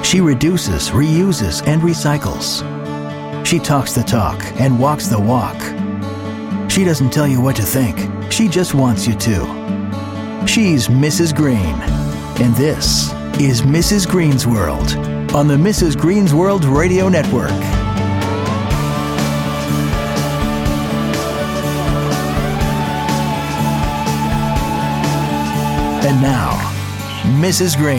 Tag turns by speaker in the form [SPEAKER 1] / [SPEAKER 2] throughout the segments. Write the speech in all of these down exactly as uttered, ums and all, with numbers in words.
[SPEAKER 1] She reduces, reuses, and recycles. She talks the talk and walks the walk. She doesn't tell you what to think. She just wants you to. She's Missus Green. And this is Missus Green's World on the Missus Green's World Radio Network. And now, Missus Green.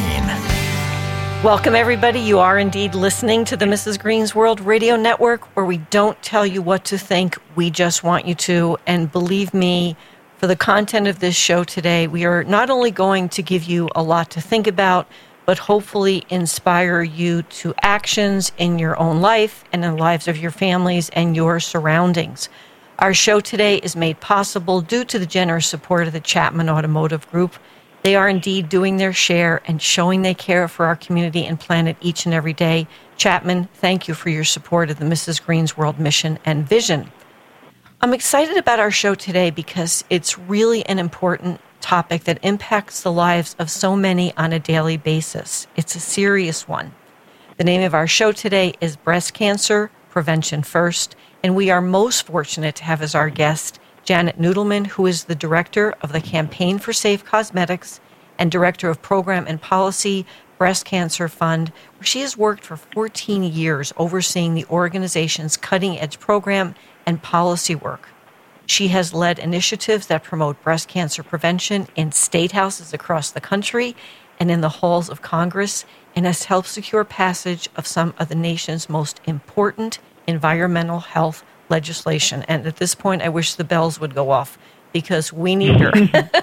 [SPEAKER 2] Welcome, everybody. You are indeed listening to the Missus Green's World Radio Network, where we don't tell you what to think. We just want you to. And believe me, for the content of this show today, we are not only going to give you a lot to think about, but hopefully inspire you to actions in your own life and in the lives of your families and your surroundings. Our show today is made possible due to the generous support of the Chapman Automotive Group. They are indeed doing their share and showing they care for our community and planet each and every day. Chapman, thank you for your support of the Missus Green's World mission and vision. I'm excited about our show today because it's really an important topic that impacts the lives of so many on a daily basis. It's a serious one. The name of our show today is Breast Cancer Prevention First, and we are most fortunate to have as our guest Janet Noodleman, who is the director of the Campaign for Safe Cosmetics and director of Program and Policy Breast Cancer Fund, where she has worked for fourteen years overseeing the organization's cutting-edge program and policy work. She has led initiatives that promote breast cancer prevention in state houses across the country and in the halls of Congress, and has helped secure passage of some of the nation's most important environmental health legislation. And at this point, I wish the bells would go off because we need her.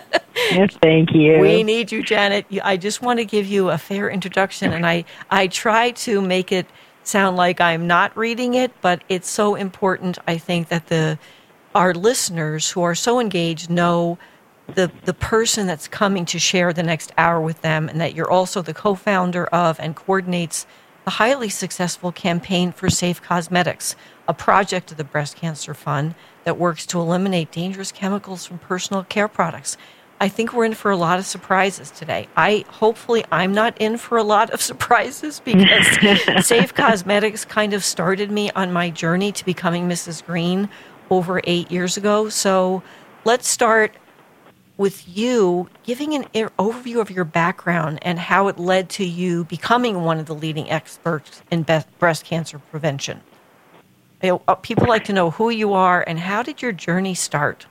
[SPEAKER 3] Yes, thank you.
[SPEAKER 2] We need you, Janet. I just want to give you a fair introduction, and I, I try to make it sound like I'm not reading it, but it's so important, I think, that the our listeners who are so engaged know the, the person that's coming to share the next hour with them, and that you're also the co-founder of and coordinates the highly successful Campaign for Safe Cosmetics, a project of the Breast Cancer Fund that works to eliminate dangerous chemicals from personal care products. I think we're in for a lot of surprises today. I hopefully I'm not in for a lot of surprises because Safe Cosmetics kind of started me on my journey to becoming Missus Green over eight years ago. So let's start with you giving an overview of your background and how it led to you becoming one of the leading experts in breast cancer prevention. People like to know who you are and how did your journey start?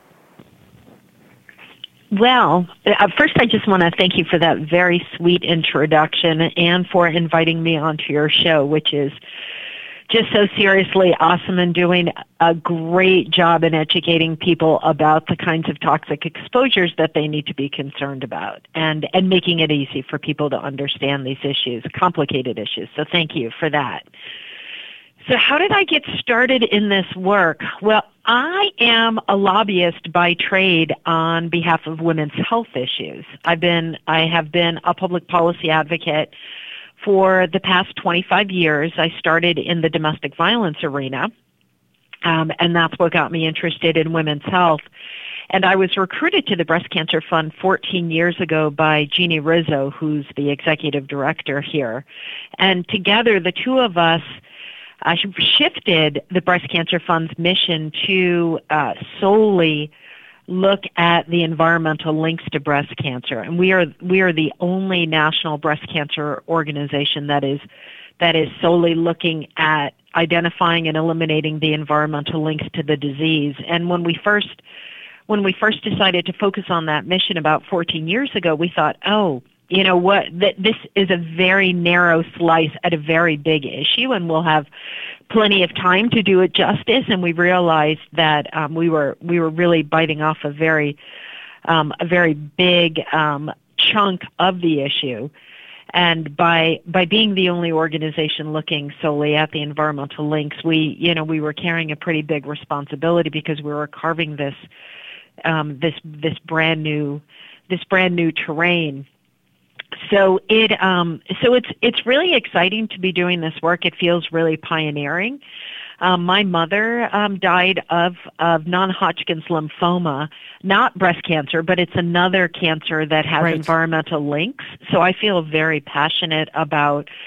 [SPEAKER 3] Well, uh, first I just want to thank you for that very sweet introduction and for inviting me onto your show, which is just so seriously awesome and doing a great job in educating people about the kinds of toxic exposures that they need to be concerned about and, and making it easy for people to understand these issues, complicated issues. So thank you for that. So how did I get started in this work? Well, I am a lobbyist by trade on behalf of women's health issues. I've been, I have been a public policy advocate for the past twenty-five years. I started in the domestic violence arena, um, and that's what got me interested in women's health. And I was recruited to the Breast Cancer Fund fourteen years ago by Jeannie Rizzo, who's the executive director here. And together, the two of us uh, shifted the Breast Cancer Fund's mission to uh, solely look at the environmental links to breast cancer. And we are we are the only national breast cancer organization that is that is solely looking at identifying and eliminating the environmental links to the disease. And when we first when we first decided to focus on that mission about fourteen years ago, we thought, oh, you know what, that this is a very narrow slice at a very big issue, and we'll have plenty of time to do it justice. And we realized that um, we were we were really biting off a very um, a very big um, chunk of the issue. And by by being the only organization looking solely at the environmental links, we you know we were carrying a pretty big responsibility because we were carving this um, this this brand new this brand new terrain. So it um, so it's it's really exciting to be doing this work. It feels really pioneering. Um, my mother um, died of of non-Hodgkin's lymphoma, not breast cancer, but it's another cancer that has
[SPEAKER 2] right.
[SPEAKER 3] environmental links. So I feel very passionate about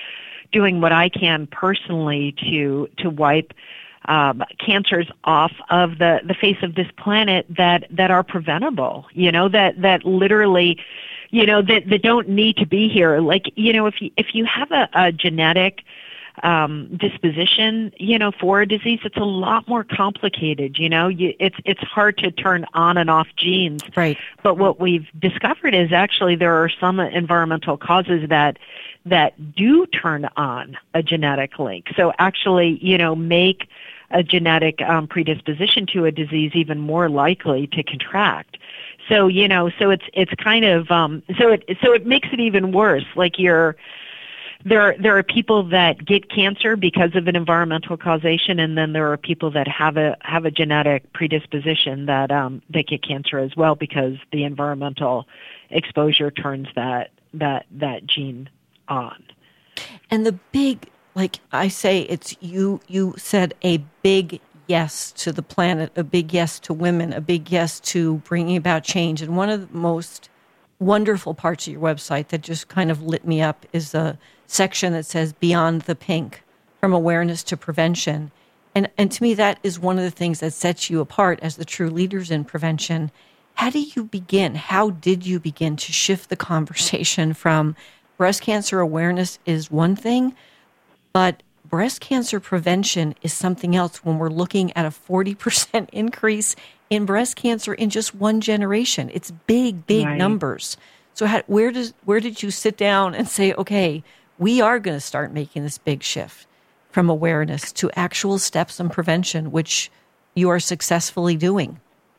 [SPEAKER 3] doing what I can personally to to wipe um, cancers off of the, the face of this planet that, that are preventable, you know, that, that literally, you know, that, that don't need to be here. Like, you know, if you, if you have a, a genetic um, disposition, you know, for a disease, it's a lot more complicated. You know, you, it's it's hard to turn on and off genes.
[SPEAKER 2] Right.
[SPEAKER 3] But what we've discovered is actually there are some environmental causes that that do turn on a genetic link. So actually, you know, make a genetic um, predisposition to a disease even more likely to contract. So you know, so it's it's kind of um, so it so it makes it even worse. Like you're. There, there are people that get cancer because of an environmental causation, and then there are people that have a have a genetic predisposition that um, that get cancer as well because the environmental exposure turns that that that gene on.
[SPEAKER 2] And the big, like I say, it's you. You said a big yes to the planet, a big yes to women, a big yes to bringing about change. And one of the most wonderful parts of your website that just kind of lit me up is the section that says Beyond the Pink, from awareness to prevention. And and to me, that is one of the things that sets you apart as the true leaders in prevention. How do you begin? How did you begin to shift the conversation from breast cancer awareness is one thing, but breast cancer prevention is something else when we're looking at a forty percent increase in breast cancer in just one generation? It's big, big
[SPEAKER 3] right.
[SPEAKER 2] numbers. So how, where does where did you sit down and say, okay, we are going to start making this big shift from awareness to actual steps in prevention, which you are successfully doing?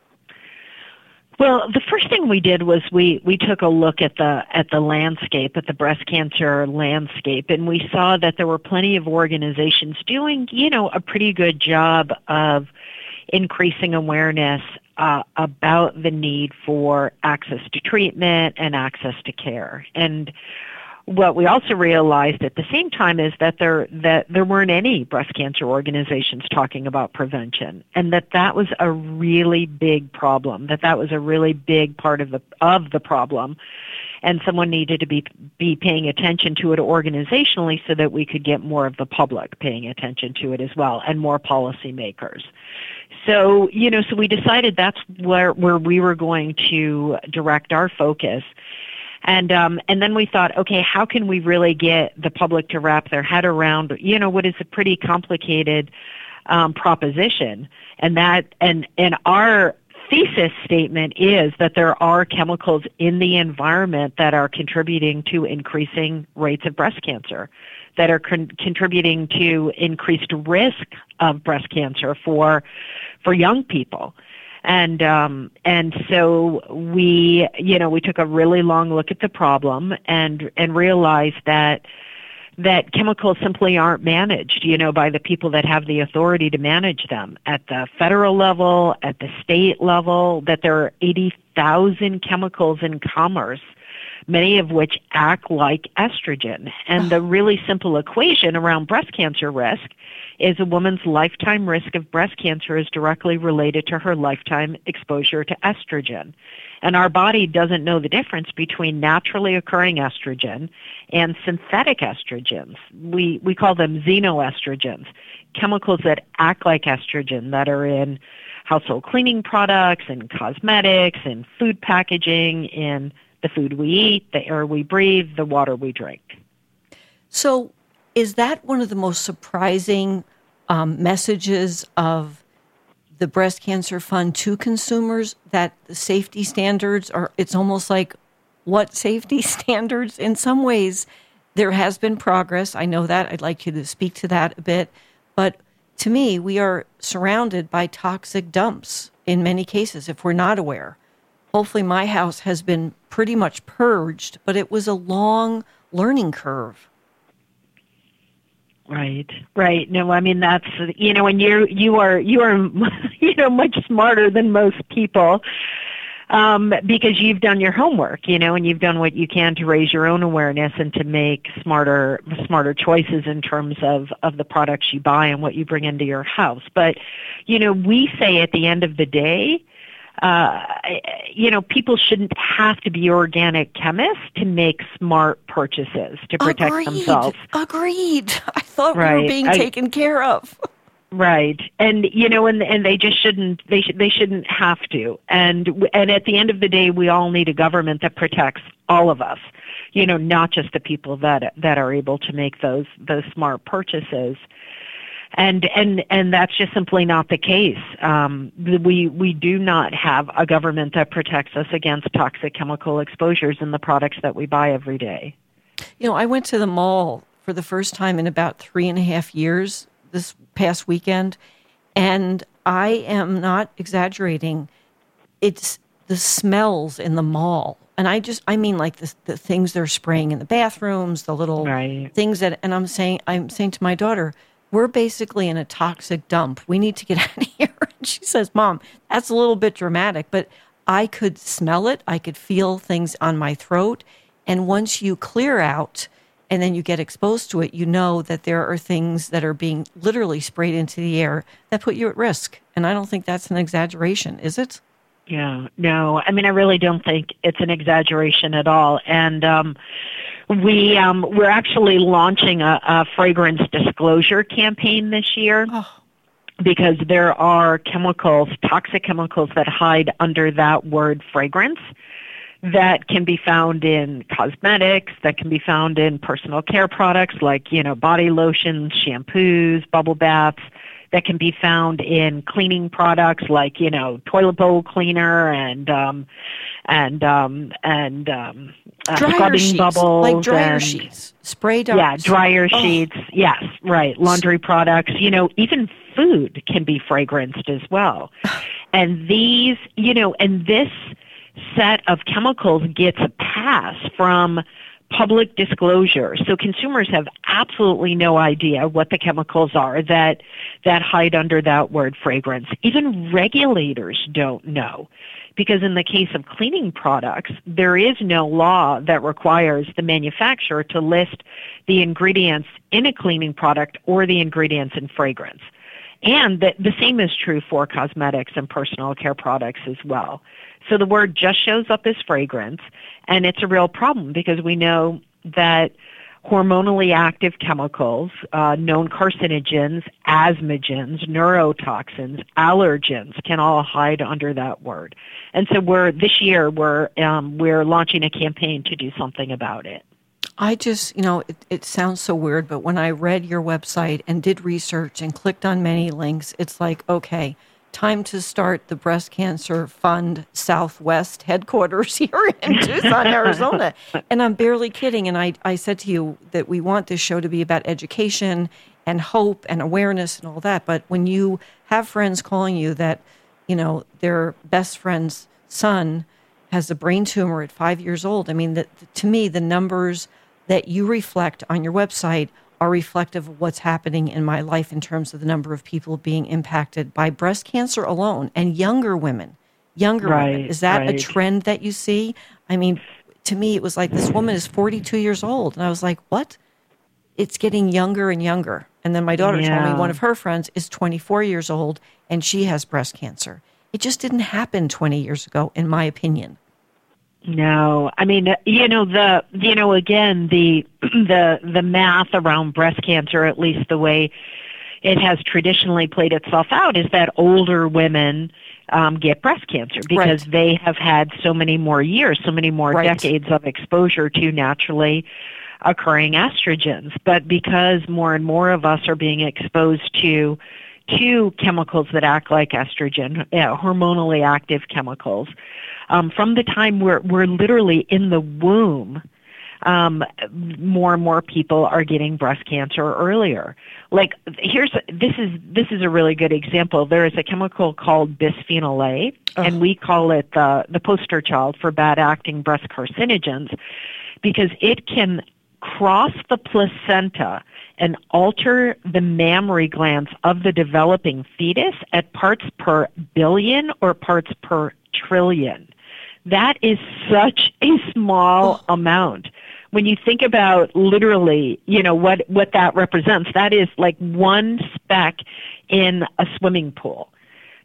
[SPEAKER 3] Well, the first thing we did was we, we took a look at the at the landscape, at the breast cancer landscape, and we saw that there were plenty of organizations doing, you know, a pretty good job of increasing awareness uh, about the need for access to treatment and access to care. And what we also realized at the same time is that there that there weren't any breast cancer organizations talking about prevention, and that that was a really big problem. That that was a really big part of the of the problem, and someone needed to be be paying attention to it organizationally so that we could get more of the public paying attention to it as well, and more policymakers. So you know, so we decided that's where where we were going to direct our focus. And um, and then we thought, okay, how can we really get the public to wrap their head around, you know, what is a pretty complicated um, proposition? And that and and our thesis statement is that there are chemicals in the environment that are contributing to increasing rates of breast cancer, that are con- contributing to increased risk of breast cancer for for young people. And um, and so we, you know, we took a really long look at the problem and and realized that that chemicals simply aren't managed, you know, by the people that have the authority to manage them at the federal level, at the state level. That there are eighty thousand chemicals in commerce, many of which act like estrogen. And the really simple equation around breast cancer risk is a woman's lifetime risk of breast cancer is directly related to her lifetime exposure to estrogen. And our body doesn't know the difference between naturally occurring estrogen and synthetic estrogens. We we call them xenoestrogens, chemicals that act like estrogen, that are in household cleaning products and cosmetics and food packaging, in the food we eat, the air we breathe, the water we drink.
[SPEAKER 2] So is that one of the most surprising um, messages of the Breast Cancer Fund to consumers, that the safety standards are, it's almost like, what safety standards? In some ways, there has been progress. I know that. I'd like you to speak to that a bit. But to me, we are surrounded by toxic dumps in many cases if we're not aware. Hopefully my house has been pretty much purged, but it was a long learning curve.
[SPEAKER 3] Right, right. No, I mean, that's, you know, and you you are, you are, you know, much smarter than most people um, because you've done your homework, you know, and you've done what you can to raise your own awareness and to make smarter, smarter choices in terms of, of the products you buy and what you bring into your house. But, you know, we say at the end of the day, uh, you know, people shouldn't have to be organic chemists to make smart purchases to protect
[SPEAKER 2] Agreed.
[SPEAKER 3] themselves.
[SPEAKER 2] Agreed. I thought
[SPEAKER 3] right.
[SPEAKER 2] we were being
[SPEAKER 3] I,
[SPEAKER 2] taken care of.
[SPEAKER 3] Right, and you know, and and they just shouldn't. They should. They shouldn't have to. And and at the end of the day, we all need a government that protects all of us. You know, not just the people that that are able to make those those smart purchases. And and and that's just simply not the case. Um, we we do not have a government that protects us against toxic chemical exposures in the products that we buy every day.
[SPEAKER 2] You know, I went to the mall for the first time in about three and a half years this past weekend, and I am not exaggerating. It's the smells in the mall. And I just, I mean, like the, the things they're spraying in the bathrooms, the little
[SPEAKER 3] right.
[SPEAKER 2] things that, and I'm saying, I'm saying to my daughter, we're basically in a toxic dump. We need to get out of here. And she says, Mom, that's a little bit dramatic, but I could smell it. I could feel things on my throat. And once you clear out and then you get exposed to it, you know that there are things that are being literally sprayed into the air that put you at risk. And I don't think that's an exaggeration, is it?
[SPEAKER 3] Yeah, no. I mean, I really don't think it's an exaggeration at all. And um, we um, we're actually launching a, a fragrance disclosure campaign this year. Oh. Because there are chemicals, toxic chemicals that hide under that word fragrance that can be found in cosmetics, that can be found in personal care products like, you know, body lotions, shampoos, bubble baths, that can be found in cleaning products like, you know, toilet bowl cleaner and um, and um, and um, uh, scrubbing
[SPEAKER 2] sheets,
[SPEAKER 3] bubbles,
[SPEAKER 2] like dryer
[SPEAKER 3] and,
[SPEAKER 2] sheets, spray darts.
[SPEAKER 3] Yeah, dryer
[SPEAKER 2] oh.
[SPEAKER 3] sheets. Yes, right. Laundry products. You know, even food can be fragranced as well. And these, you know, and this set of chemicals gets a pass from public disclosure. So consumers have absolutely no idea what the chemicals are that that hide under that word fragrance. Even regulators don't know. Because in the case of cleaning products, there is no law that requires the manufacturer to list the ingredients in a cleaning product or the ingredients in fragrance. And the, the same is true for cosmetics and personal care products as well. So the word just shows up as fragrance, and it's a real problem because we know that hormonally active chemicals, uh, known carcinogens, asthmagens, neurotoxins, allergens can all hide under that word. And so we're this year we're um, we're launching a campaign to do something about it.
[SPEAKER 2] I just, you know, it, it sounds so weird, but when I read your website and did research and clicked on many links, it's like, okay, time to start the Breast Cancer Fund Southwest headquarters here in Tucson, Arizona. And I'm barely kidding. And I, I said to you that we want this show to be about education and hope and awareness and all that. But when you have friends calling you that, you know, their best friend's son has a brain tumor at five years old, I mean, that, to me, the numbers that you reflect on your website are reflective of what's happening in my life in terms of the number of people being impacted by breast cancer alone, and younger women. Younger
[SPEAKER 3] right,
[SPEAKER 2] women. Is that
[SPEAKER 3] right.
[SPEAKER 2] a trend that you see? I mean, to me, it was like this woman is forty-two years old. And I was like, what? It's getting younger and younger. And then my daughter
[SPEAKER 3] yeah.
[SPEAKER 2] told me one of her friends is twenty-four years old, and she has breast cancer. It just didn't happen twenty years ago, in my opinion.
[SPEAKER 3] No, I mean, you know, the, you know, again, the, the, the math around breast cancer, at least the way it has traditionally played itself out, is that older women um, get breast cancer because
[SPEAKER 2] right.
[SPEAKER 3] they have had so many more years, so many more
[SPEAKER 2] right.
[SPEAKER 3] decades of exposure to naturally occurring estrogens. But because more and more of us are being exposed to to chemicals that act like estrogen, uh, hormonally active chemicals, Um, from the time we're we're literally in the womb, um, more and more people are getting breast cancer earlier. Like here's this is this is a really good example. There is a chemical called bisphenol A, oh. and we call it the the poster child for bad acting breast carcinogens, because it can cross the placenta and alter the mammary glands of the developing fetus at parts per billion or parts per trillion. That is such a small oh. amount. When you think about literally, you know, what, what that represents, that is like one speck in a swimming pool.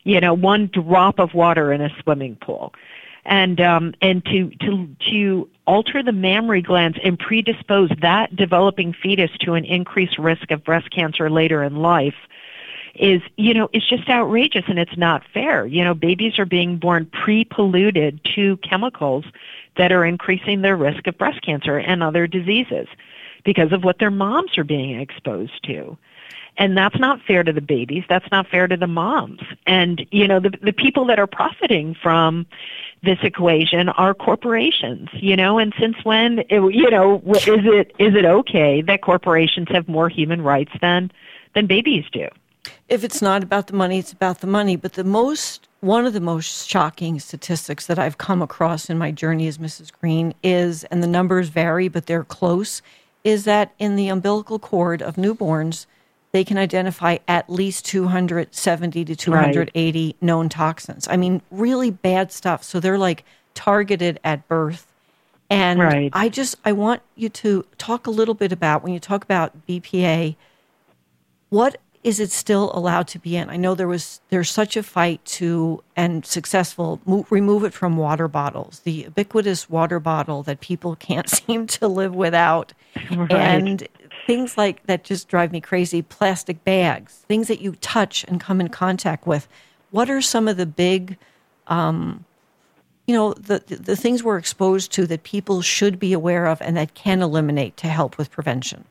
[SPEAKER 3] you know, one drop of water in a swimming pool. And um, and to, to to alter the mammary glands and predispose that developing fetus to an increased risk of breast cancer later in life is, you know, it's just outrageous, and it's not fair. You know, babies are being born pre-polluted to chemicals that are increasing their risk of breast cancer and other diseases because of what their moms are being exposed to. And that's not fair to the babies. That's not fair to the moms. And, you know, the the people that are profiting from this equation are corporations, you know, and since when, it, you know, is it is it okay that corporations have more human rights than than babies do?
[SPEAKER 2] If it's not about the money, it's about the money. But the most, one of the most shocking statistics that I've come across in my journey as Missus Green is, and the numbers vary, but they're close, is that in the umbilical cord of newborns, they can identify at least two hundred seventy to two hundred eighty right. known toxins. I mean, really bad stuff. So they're like targeted at birth. And
[SPEAKER 3] right.
[SPEAKER 2] I just, I want you to talk a little bit about, when you talk about B P A, what is it still allowed to be in? I know there was, there's such a fight to, and successful, move, remove it from water bottles, the ubiquitous water bottle that people can't seem to live without.
[SPEAKER 3] Right.
[SPEAKER 2] And things like that just drive me crazy, plastic bags, things that you touch and come in contact with. What are some of the big, um, you know, the, the things we're exposed to that people should be aware of and that can eliminate to help with prevention?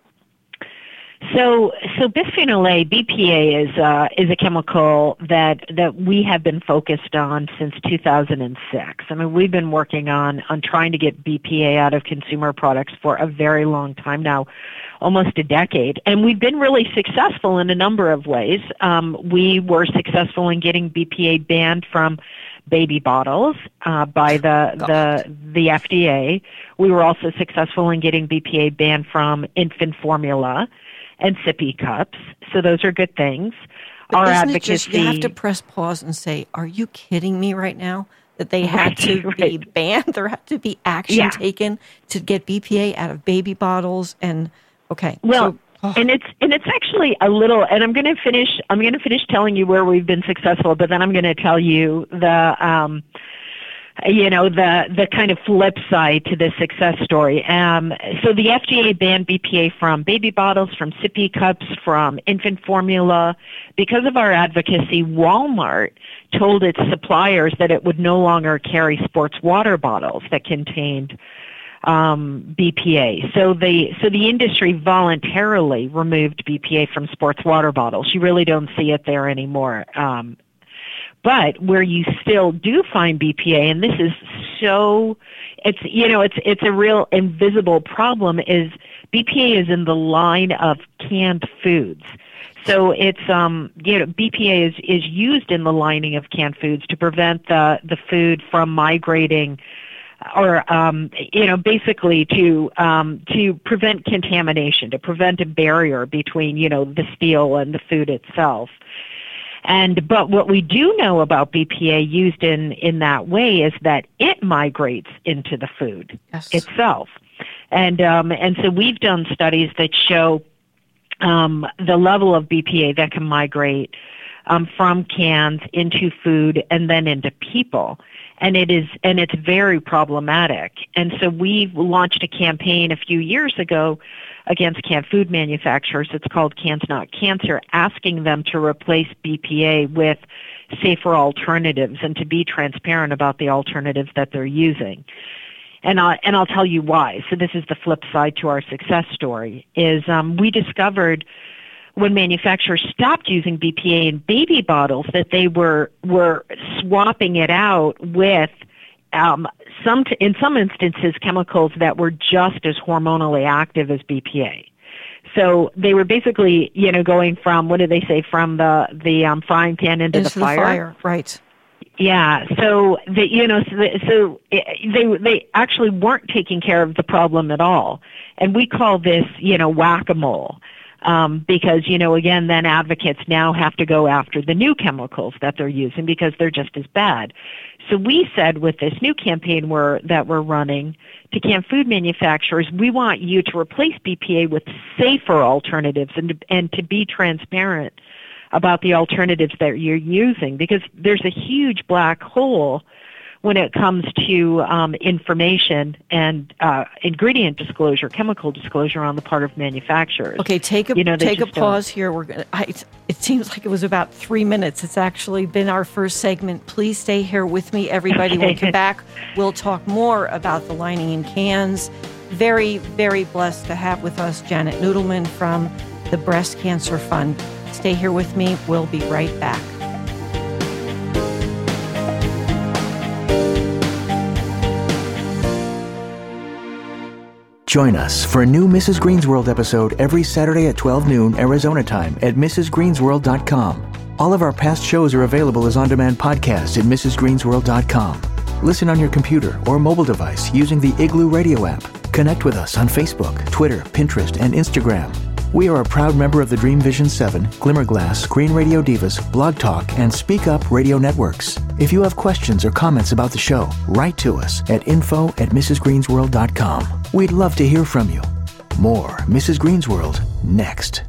[SPEAKER 3] So, so bisphenol A, B P A, is uh, is a chemical that that we have been focused on since two thousand six. I mean, we've been working on on trying to get B P A out of consumer products for a very long time now, almost a decade, and we've been really successful in a number of ways. Um, we were successful in getting B P A banned from baby bottles uh, by the the the F D A. We were also successful in getting B P A banned from infant formula and sippy cups. So those are good things.
[SPEAKER 2] But
[SPEAKER 3] Our
[SPEAKER 2] isn't
[SPEAKER 3] advocacy.
[SPEAKER 2] It just, you have to press pause and say, "Are you kidding me right now?" That they had to
[SPEAKER 3] right.
[SPEAKER 2] be banned. There had to be action
[SPEAKER 3] yeah.
[SPEAKER 2] taken to get B P A out of baby bottles. And okay,
[SPEAKER 3] well.
[SPEAKER 2] So, oh.
[SPEAKER 3] And it's and it's actually a little, and I'm going to finish. I'm going to finish telling you where we've been successful, but then I'm going to tell you the, um, you know, the the kind of flip side to this success story. Um, so the F D A banned B P A from baby bottles, from sippy cups, from infant formula. Because of our advocacy, Walmart told its suppliers that it would no longer carry sports water bottles that contained um, B P A. So the so the industry voluntarily removed B P A from sports water bottles. You really don't see it there anymore. Um, But where you still do find B P A, and this is so, it's, you know, it's it's a real invisible problem, is B P A is in the line of canned foods. So it's, um, you know, B P A is, is used in the lining of canned foods to prevent the, the food from migrating, or, um, you know, basically to, um, to prevent contamination, to prevent a barrier between, you know, the steel and the food itself. And but what we do know about B P A used in, in that way is that it migrates into the food
[SPEAKER 2] yes.
[SPEAKER 3] itself. And um, and so we've done studies that show um, the level of B P A that can migrate um, from cans into food and then into people. And it is and it's very problematic. And so we launched a campaign a few years ago against canned food manufacturers. It's called Cans Not Cancer, asking them to replace B P A with safer alternatives and to be transparent about the alternatives that they're using. And, I, and I'll tell you why. So this is the flip side to our success story, is um, we discovered when manufacturers stopped using B P A in baby bottles that they were, were swapping it out with Um, some, t- in some instances, chemicals that were just as hormonally active as B P A. So they were basically, you know, going from, what do they say, from the the um, frying pan into,
[SPEAKER 2] into
[SPEAKER 3] the fire.
[SPEAKER 2] The fire, right?
[SPEAKER 3] Yeah. So the, you know, so, the, so it, they they actually weren't taking care of the problem at all, and we call this, you know, whack-a-mole. Um, because, you know, again, then advocates now have to go after the new chemicals that they're using because they're just as bad. So we said with this new campaign we're, that we're running to canned food manufacturers, we want you to replace B P A with safer alternatives and to, and to be transparent about the alternatives that you're using, because there's a huge black hole when it comes to um, information and uh, ingredient disclosure, chemical disclosure on the part of manufacturers.
[SPEAKER 2] Okay, take a you know, take a pause don't. here. We're gonna. I, it seems like it was about three minutes. It's actually been our first segment. Please stay here with me, everybody. When we come back, we'll talk more about the lining in cans. Very, very blessed to have with us Janet Noodleman from the Breast Cancer Fund. Stay here with me. We'll be right back.
[SPEAKER 1] Join us for a new Missus Green's World episode every Saturday at twelve noon Arizona time at Missus Greens World dot com. All of our past shows are available as on-demand podcasts at Missus Greens World dot com. Listen on your computer or mobile device using the Igloo Radio app. Connect with us on Facebook, Twitter, Pinterest, and Instagram. We are a proud member of the Dream Vision seven, Glimmerglass, Green Radio Divas, Blog Talk, and Speak Up Radio Networks. If you have questions or comments about the show, write to us at info at Missus Greens World dot com. We'd love to hear from you. More Missus Greens World next.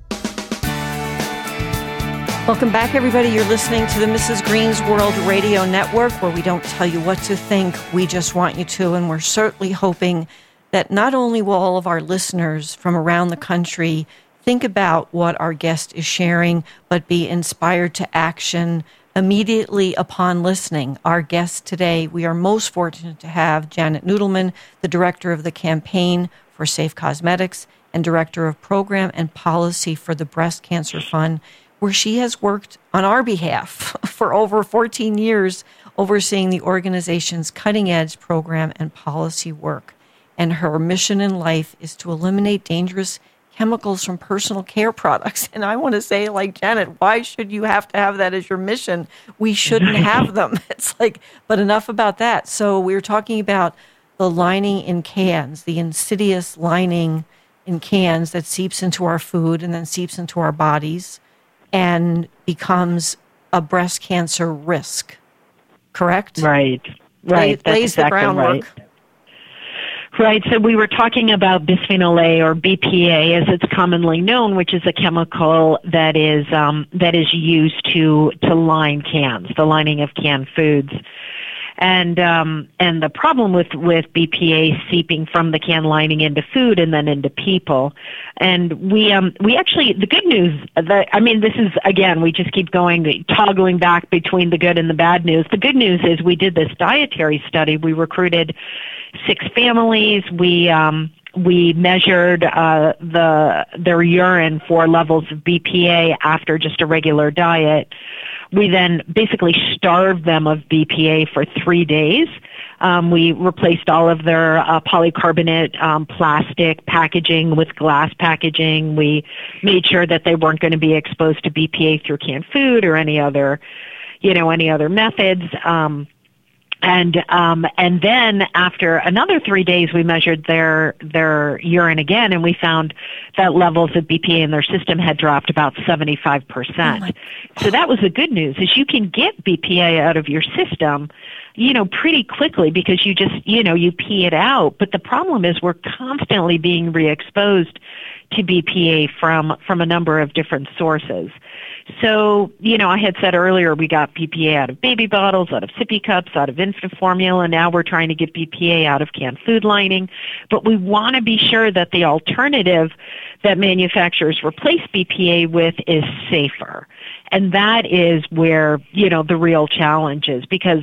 [SPEAKER 2] Welcome back, everybody. You're listening to the Missus Green's World Radio Network, where we don't tell you what to think, we just want you to, and we're certainly hoping that not only will all of our listeners from around the country think about what our guest is sharing, but be inspired to action immediately upon listening. Our guest today, we are most fortunate to have Janet Noodleman, the director of the Campaign for Safe Cosmetics and director of program and policy for the Breast Cancer Fund, where she has worked on our behalf for over fourteen years, overseeing the organization's cutting-edge program and policy work. And her mission in life is to eliminate dangerous chemicals from personal care products. And I want to say, like, Janet, why should you have to have that as your mission? We shouldn't have them. It's like, but enough about that. So we were talking about the lining in cans, the insidious lining in cans that seeps into our food and then seeps into our bodies and becomes a breast cancer risk. Correct?
[SPEAKER 3] Right. Right.
[SPEAKER 2] Lay, lays
[SPEAKER 3] exactly
[SPEAKER 2] the groundwork.
[SPEAKER 3] Right. Right, so we were talking about bisphenol A, or B P A as it's commonly known, which is a chemical that is um, that is used to to line cans, the lining of canned foods. And um, and the problem with, with B P A seeping from the can lining into food and then into people. And we um we actually, the good news, that, I mean, this is, again, we just keep going, toggling back between the good and the bad news. The good news is we did this dietary study. We recruited six families. We um we measured uh, the their urine for levels of B P A after just a regular diet. We then basically starved them of B P A for three days. Um, we replaced all of their uh, polycarbonate um, plastic packaging with glass packaging. We made sure that they weren't going to be exposed to B P A through canned food or any other, you know, any other methods. Um, And um, and then after another three days, we measured their their urine again, and we found that levels of B P A in their system had dropped about seventy-five percent. Oh, so that was the good news, is you can get B P A out of your system, you know, pretty quickly, because you just, you know, you pee it out. But the problem is we're constantly being re-exposed to B P A from from a number of different sources. So, you know, I had said earlier we got B P A out of baby bottles, out of sippy cups, out of infant formula, and now we're trying to get B P A out of canned food lining. But we want to be sure that the alternative that manufacturers replace B P A with is safer. And that is where, you know, the real challenge is, because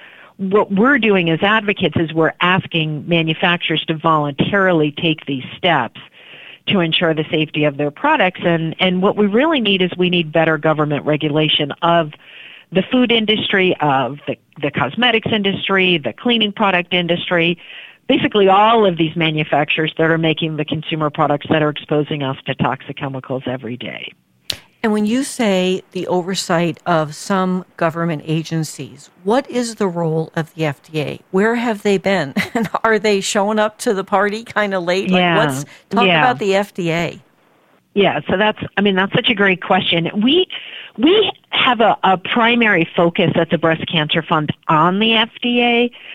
[SPEAKER 3] what we're doing as advocates is we're asking manufacturers to voluntarily take these steps to ensure the safety of their products. And, and what we really need is we need better government regulation of the food industry, of the, the cosmetics industry, the cleaning product industry, basically all of these manufacturers that are making the consumer products that are exposing us to toxic chemicals every day.
[SPEAKER 2] And when you say the oversight of some government agencies, what is the role of the F D A? Where have they been? And are they showing up to the party kind of late?
[SPEAKER 3] Yeah.
[SPEAKER 2] Like, let's talk
[SPEAKER 3] yeah.
[SPEAKER 2] about the F D A.
[SPEAKER 3] Yeah, so that's, I mean, that's such a great question. We we have a, a primary focus at the Breast Cancer Fund on the F D A.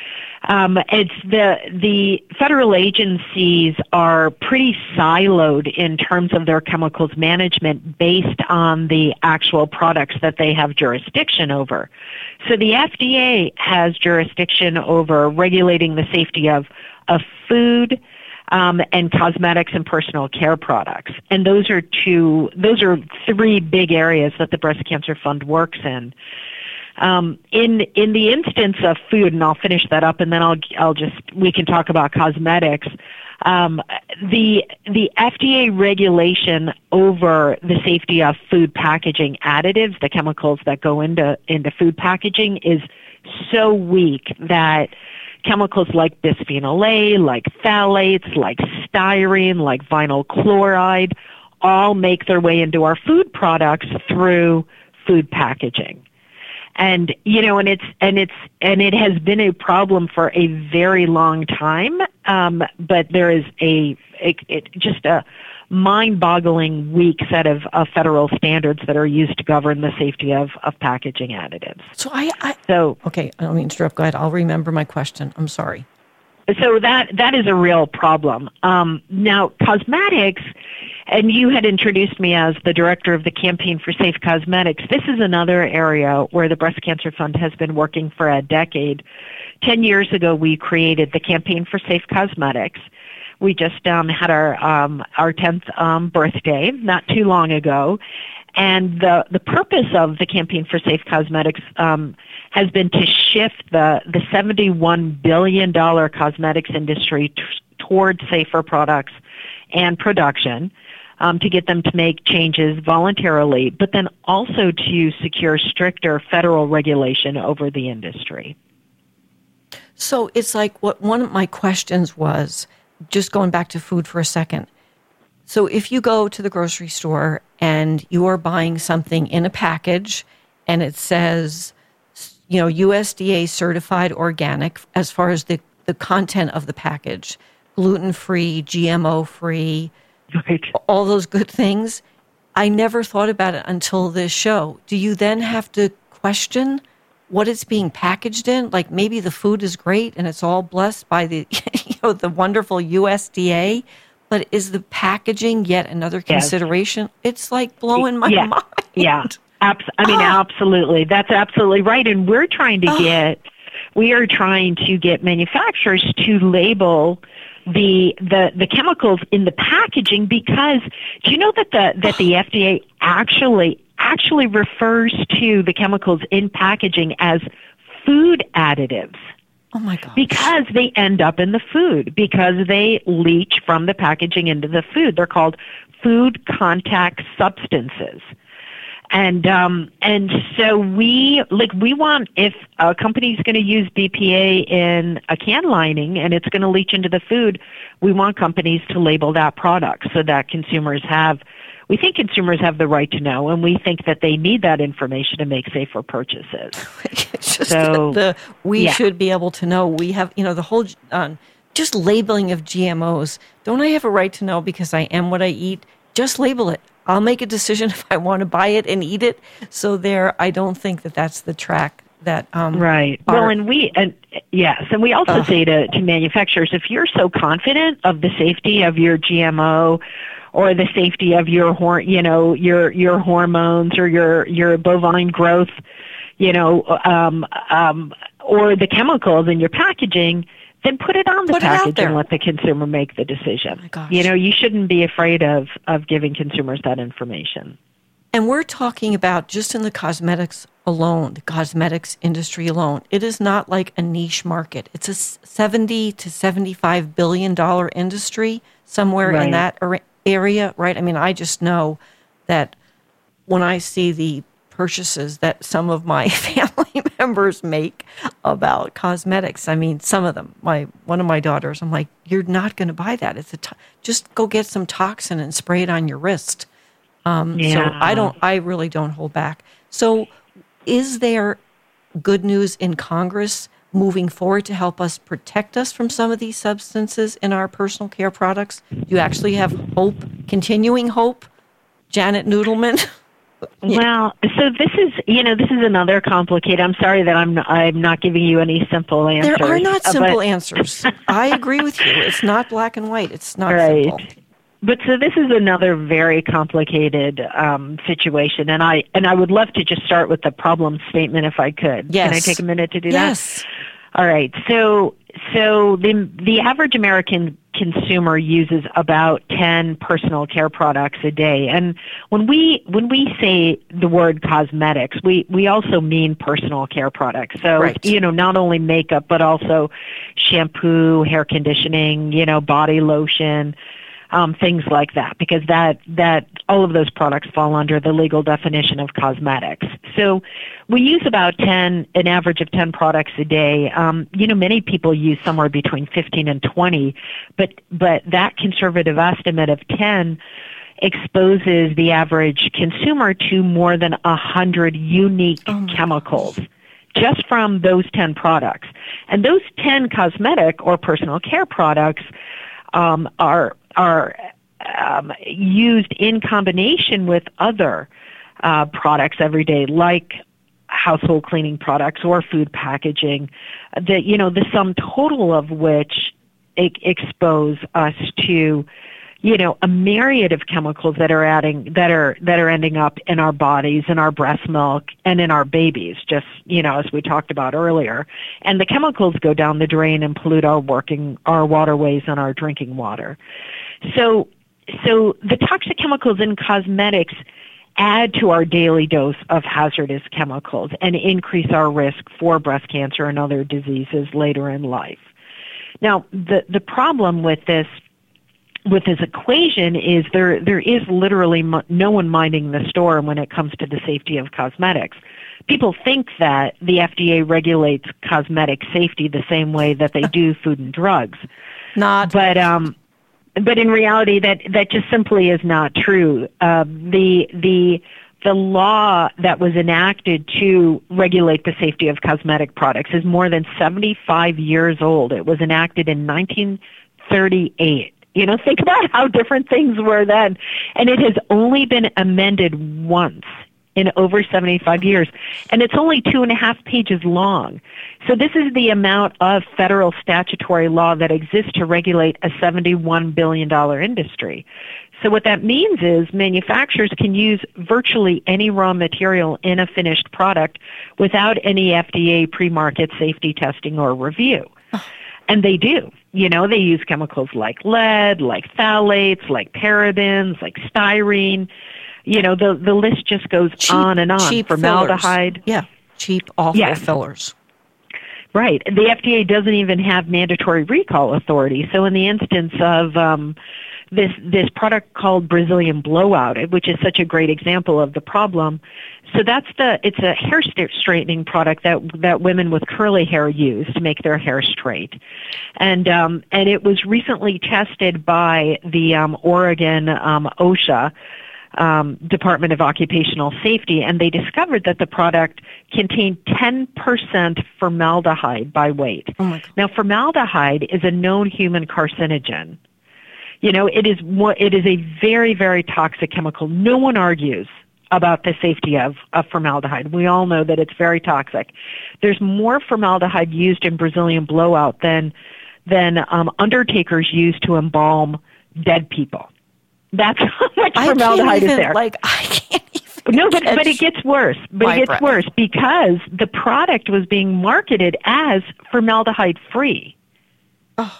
[SPEAKER 3] Um, it's the the federal agencies are pretty siloed in terms of their chemicals management based on the actual products that they have jurisdiction over. So the F D A has jurisdiction over regulating the safety of of food um, and cosmetics and personal care products, and those are two those are three big areas that the Breast Cancer Fund works in. Um, in in the instance of food, and I'll finish that up, and then I'll I'll just we can talk about cosmetics. Um, the the F D A regulation over the safety of food packaging additives, the chemicals that go into into food packaging, is so weak that chemicals like bisphenol A, like phthalates, like styrene, like vinyl chloride, all make their way into our food products through food packaging. And, you know, and it's, and it's, and it has been a problem for a very long time. Um, but there is a, a it, just a mind-boggling weak set of, of federal standards that are used to govern the safety of, of packaging additives.
[SPEAKER 2] So I, I,
[SPEAKER 3] so,
[SPEAKER 2] okay, I don't mean to interrupt. Go ahead. I'll remember my question. I'm sorry.
[SPEAKER 3] So that, that is a real problem. Um, now, cosmetics, and you had introduced me as the director of the Campaign for Safe Cosmetics. This is another area where the Breast Cancer Fund has been working for a decade. Ten years ago, we created the Campaign for Safe Cosmetics. We just um, had our um, our tenth um, birthday not too long ago. And the, the purpose of the Campaign for Safe Cosmetics um, has been to shift the, the seventy-one billion dollars cosmetics industry t- towards safer products and production, um, to get them to make changes voluntarily, but then also to secure stricter federal regulation over the industry.
[SPEAKER 2] So it's like what one of my questions was, just going back to food for a second. So if you go to the grocery store and you are buying something in a package and it says, you know, U S D A certified organic as far as the, the content of the package, gluten-free, G M O-free,
[SPEAKER 3] right,
[SPEAKER 2] all those good things, I never thought about it until this show. Do you then have to question what it's being packaged in? Like maybe the food is great and it's all blessed by the, you know, the wonderful U S D A, but is the packaging yet another consideration? Yes. It's like blowing my
[SPEAKER 3] yeah.
[SPEAKER 2] mind.
[SPEAKER 3] Yeah, Abs- I mean, oh. absolutely. That's absolutely right. And we're trying to oh. get, we are trying to get manufacturers to label the the the chemicals in the packaging, because do you know that the that the F D A actually actually refers to the chemicals in packaging as food additives?
[SPEAKER 2] Oh my gosh.
[SPEAKER 3] Because they end up in the food, because they leach from the packaging into the food. They're called food contact substances. And um, and so we like we want, if a company's going to use B P A in a can lining and it's going to leach into the food, we want companies to label that product so that consumers have, we think consumers have the right to know, and we think that they need that information to make safer purchases.
[SPEAKER 2] It's just
[SPEAKER 3] so
[SPEAKER 2] the, the we
[SPEAKER 3] yeah.
[SPEAKER 2] should be able to know. We have, you know, the whole um, just labeling of G M Os. Don't I have a right to know because I am what I eat? Just label it. I'll make a decision if I want to buy it and eat it. So there, I don't think that that's the track that um,
[SPEAKER 3] right.
[SPEAKER 2] Our,
[SPEAKER 3] well, and we and yes, and we also uh, say to, to manufacturers, if you're so confident of the safety of your G M O or the safety of your hor- you know your your hormones or your your bovine growth, you know, um, um, or the chemicals in your packaging, then put it on the
[SPEAKER 2] put
[SPEAKER 3] package and let the consumer make the decision.
[SPEAKER 2] Oh my gosh.
[SPEAKER 3] You know, you shouldn't be afraid of, of giving consumers that information.
[SPEAKER 2] And we're talking about just in the cosmetics alone, the cosmetics industry alone. It is not like a niche market. It's a seventy to seventy-five billion dollars industry somewhere right. in that area, right? I mean, I just know that when I see the purchases that some of my family members make about cosmetics. I mean, some of them, my one of my daughters, I'm like, you're not going to buy that. It's a to- just go get some toxin and spray it on your wrist. Um,
[SPEAKER 3] yeah.
[SPEAKER 2] So I don't, I really don't hold back. So is there good news in Congress moving forward to help us protect us from some of these substances in our personal care products? Do you actually have hope, continuing hope, Janet Noodleman?
[SPEAKER 3] Well, so this is, you know, this is another complicated. I'm sorry that I'm I'm not giving you any simple answers.
[SPEAKER 2] There are not simple
[SPEAKER 3] but,
[SPEAKER 2] answers. I agree with you. It's not black and white. It's not
[SPEAKER 3] right.
[SPEAKER 2] simple.
[SPEAKER 3] But so this is another very complicated um, situation, and I and I would love to just start with the problem statement if I could.
[SPEAKER 2] Yes.
[SPEAKER 3] Can I take a minute to do
[SPEAKER 2] yes.
[SPEAKER 3] that? Yes. All right. So so the the average American consumer uses about ten personal care products a day, and when we when we say the word cosmetics, we we also mean personal care products. So
[SPEAKER 2] right.
[SPEAKER 3] you know, not only makeup but also shampoo, hair conditioning, you know, body lotion. Um, things like that, because that, that all of those products fall under the legal definition of cosmetics. So we use about ten, an average of ten products a day. Um, you know, many people use somewhere between fifteen and twenty, but, but that conservative estimate of ten exposes the average consumer to more than one hundred unique oh chemicals just from those ten products. And those ten cosmetic or personal care products um, are are um, used in combination with other uh, products every day, like household cleaning products or food packaging, that, you know, the sum total of which e- expose us to, you know, a myriad of chemicals that are adding, that are, that are ending up in our bodies, in our breast milk, and in our babies, just, you know, as we talked about earlier. And the chemicals go down the drain and pollute our working, our waterways and our drinking water. So, so the toxic chemicals in cosmetics add to our daily dose of hazardous chemicals and increase our risk for breast cancer and other diseases later in life. Now, the, the problem with this with this equation is there there is literally no one minding the storm when it comes to the safety of cosmetics. People think that the F D A regulates cosmetic safety the same way that they do food and drugs.
[SPEAKER 2] Not,
[SPEAKER 3] but um, but in reality, that that just simply is not true. Uh, the the the law that was enacted to regulate the safety of cosmetic products is more than seventy-five years old. It was enacted in nineteen thirty-eight. You know, think about how different things were then. And it has only been amended once in over seventy-five years. And it's only two and a half pages long. So this is the amount of federal statutory law that exists to regulate a seventy-one billion dollars industry. So what that means is manufacturers can use virtually any raw material in a finished product without any F D A pre-market safety testing or review. And they do. You know, they use chemicals like lead, like phthalates, like parabens, like styrene. You know, the the list just goes
[SPEAKER 2] cheap,
[SPEAKER 3] on and on.
[SPEAKER 2] Cheap
[SPEAKER 3] Formaldehyde.
[SPEAKER 2] Fillers. Yeah, cheap, awful
[SPEAKER 3] yeah.
[SPEAKER 2] fillers.
[SPEAKER 3] Right. The F D A doesn't even have mandatory recall authority. So in the instance of um, this this product called Brazilian Blowout, which is such a great example of the problem, so that's the it's a hair straightening product that that women with curly hair use to make their hair straight, and um, and it was recently tested by the um, Oregon um, OSHA. Um, Department of Occupational Safety, and they discovered that the product contained ten percent formaldehyde by weight.
[SPEAKER 2] Oh my God.
[SPEAKER 3] Now, formaldehyde is a known human carcinogen. You know, it is it is a very, very toxic chemical. No one argues about the safety of, of formaldehyde. We all know that it's very toxic. There's more formaldehyde used in Brazilian Blowout than than um, undertakers use to embalm dead people. That's how much formaldehyde
[SPEAKER 2] even,
[SPEAKER 3] is there.
[SPEAKER 2] Like, I can't even
[SPEAKER 3] No, but, but it gets worse. But it gets
[SPEAKER 2] breath.
[SPEAKER 3] worse because the product was being marketed as formaldehyde-free.
[SPEAKER 2] Oh.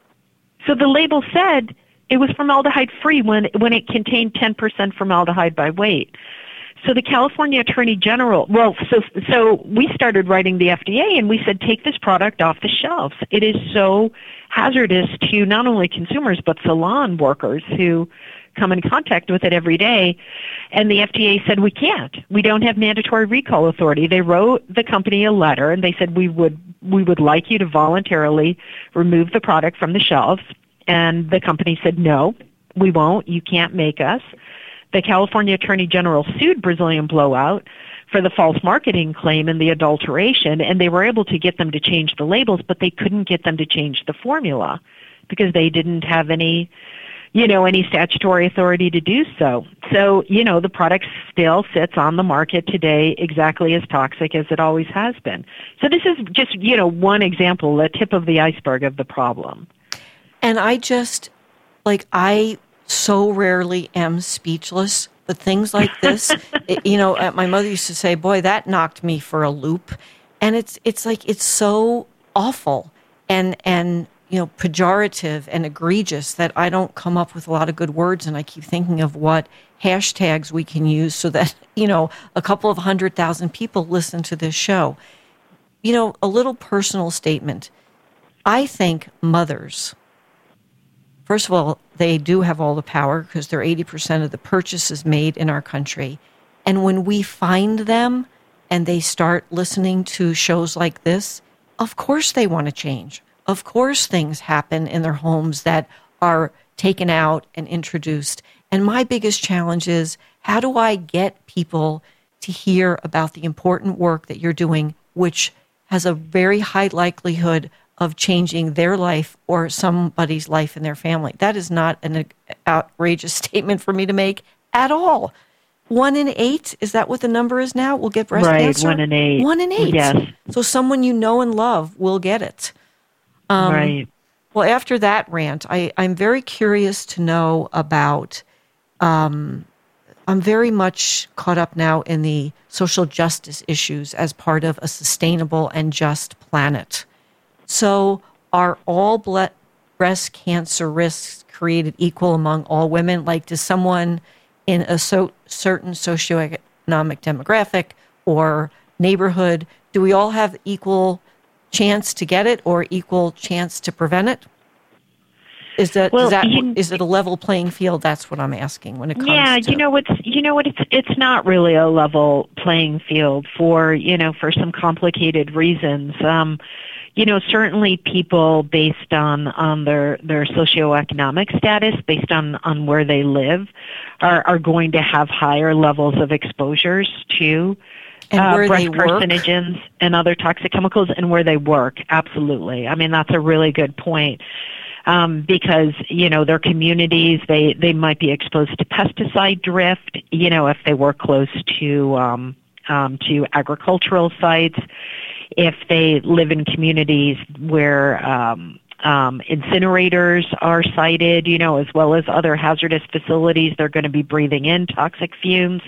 [SPEAKER 3] So the label said it was formaldehyde-free when when it contained ten percent formaldehyde by weight. So the California Attorney General, well, so so we started writing the F D A and we said, take this product off the shelves. It is so hazardous to not only consumers but salon workers who come in contact with it every day. And the F D A said, we can't. We don't have mandatory recall authority. They wrote the company a letter and they said, we would we would like you to voluntarily remove the product from the shelves. And the company said, no, we won't. You can't make us. The California Attorney General sued Brazilian Blowout for the false marketing claim and the adulteration, and they were able to get them to change the labels, but they couldn't get them to change the formula because they didn't have any, you know, any statutory authority to do so. So, you know, the product still sits on the market today exactly as toxic as it always has been. So this is just, you know, one example, the tip of the iceberg of the problem.
[SPEAKER 2] And I just, like, I so rarely am speechless, but things like this, it, you know, my mother used to say, boy, that knocked me for a loop. And it's it's like, it's so awful and, and you know, pejorative and egregious that I don't come up with a lot of good words. And I keep thinking of what hashtags we can use so that, you know, a couple of hundred thousand people listen to this show. You know, a little personal statement. I think mothers, first of all, they do have all the power because they're eighty percent of the purchases made in our country. And when we find them and they start listening to shows like this, of course they want to change. Of course things happen in their homes that are taken out and introduced. And my biggest challenge is, how do I get people to hear about the important work that you're doing, which has a very high likelihood of changing their life or somebody's life in their family? That is not an outrageous statement for me to make at all. One in eight, is that what the number is now, will get breast
[SPEAKER 3] right,
[SPEAKER 2] cancer?
[SPEAKER 3] Right, one in eight.
[SPEAKER 2] One in eight.
[SPEAKER 3] Yes.
[SPEAKER 2] So someone you know and love will get it. Um,
[SPEAKER 3] right.
[SPEAKER 2] Well, after that rant, I, I'm very curious to know about, um, I'm very much caught up now in the social justice issues as part of a sustainable and just planet. So are all ble- breast cancer risks created equal among all women? Like, does someone in a so- certain socioeconomic demographic or neighborhood, do we all have equal chance to get it or equal chance to prevent it? Is that,
[SPEAKER 3] well,
[SPEAKER 2] is that
[SPEAKER 3] you,
[SPEAKER 2] is it a level playing field? That's what I'm asking when it comes
[SPEAKER 3] yeah,
[SPEAKER 2] to...
[SPEAKER 3] you know what's you know what it's it's not really a level playing field for, you know, for some complicated reasons. Um You know, certainly people based on, on their, their socioeconomic status, based on, on where they live, are, are going to have higher levels of exposures to uh, breast carcinogens and other toxic chemicals, and where they work. Absolutely. I mean, that's a really good point. Um, because, you know, their communities, they, they might be exposed to pesticide drift, you know, if they work close to, um, um, to agricultural sites. If they live in communities where um, um, incinerators are sited, you know, as well as other hazardous facilities, they're going to be breathing in toxic fumes.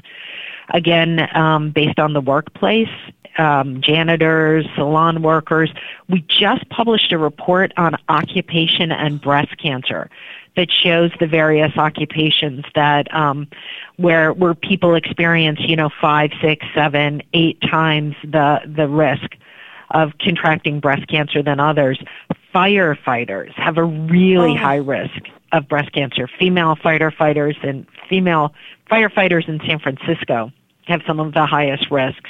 [SPEAKER 3] Again, um, based on the workplace, um, janitors, salon workers. We just published a report on occupation and breast cancer that shows the various occupations that um, where where people experience, you know, five, six, seven, eight times the the risk of contracting breast cancer than others. Firefighters have a really oh. high risk of breast cancer. Female firefighters and female firefighters in San Francisco have some of the highest risks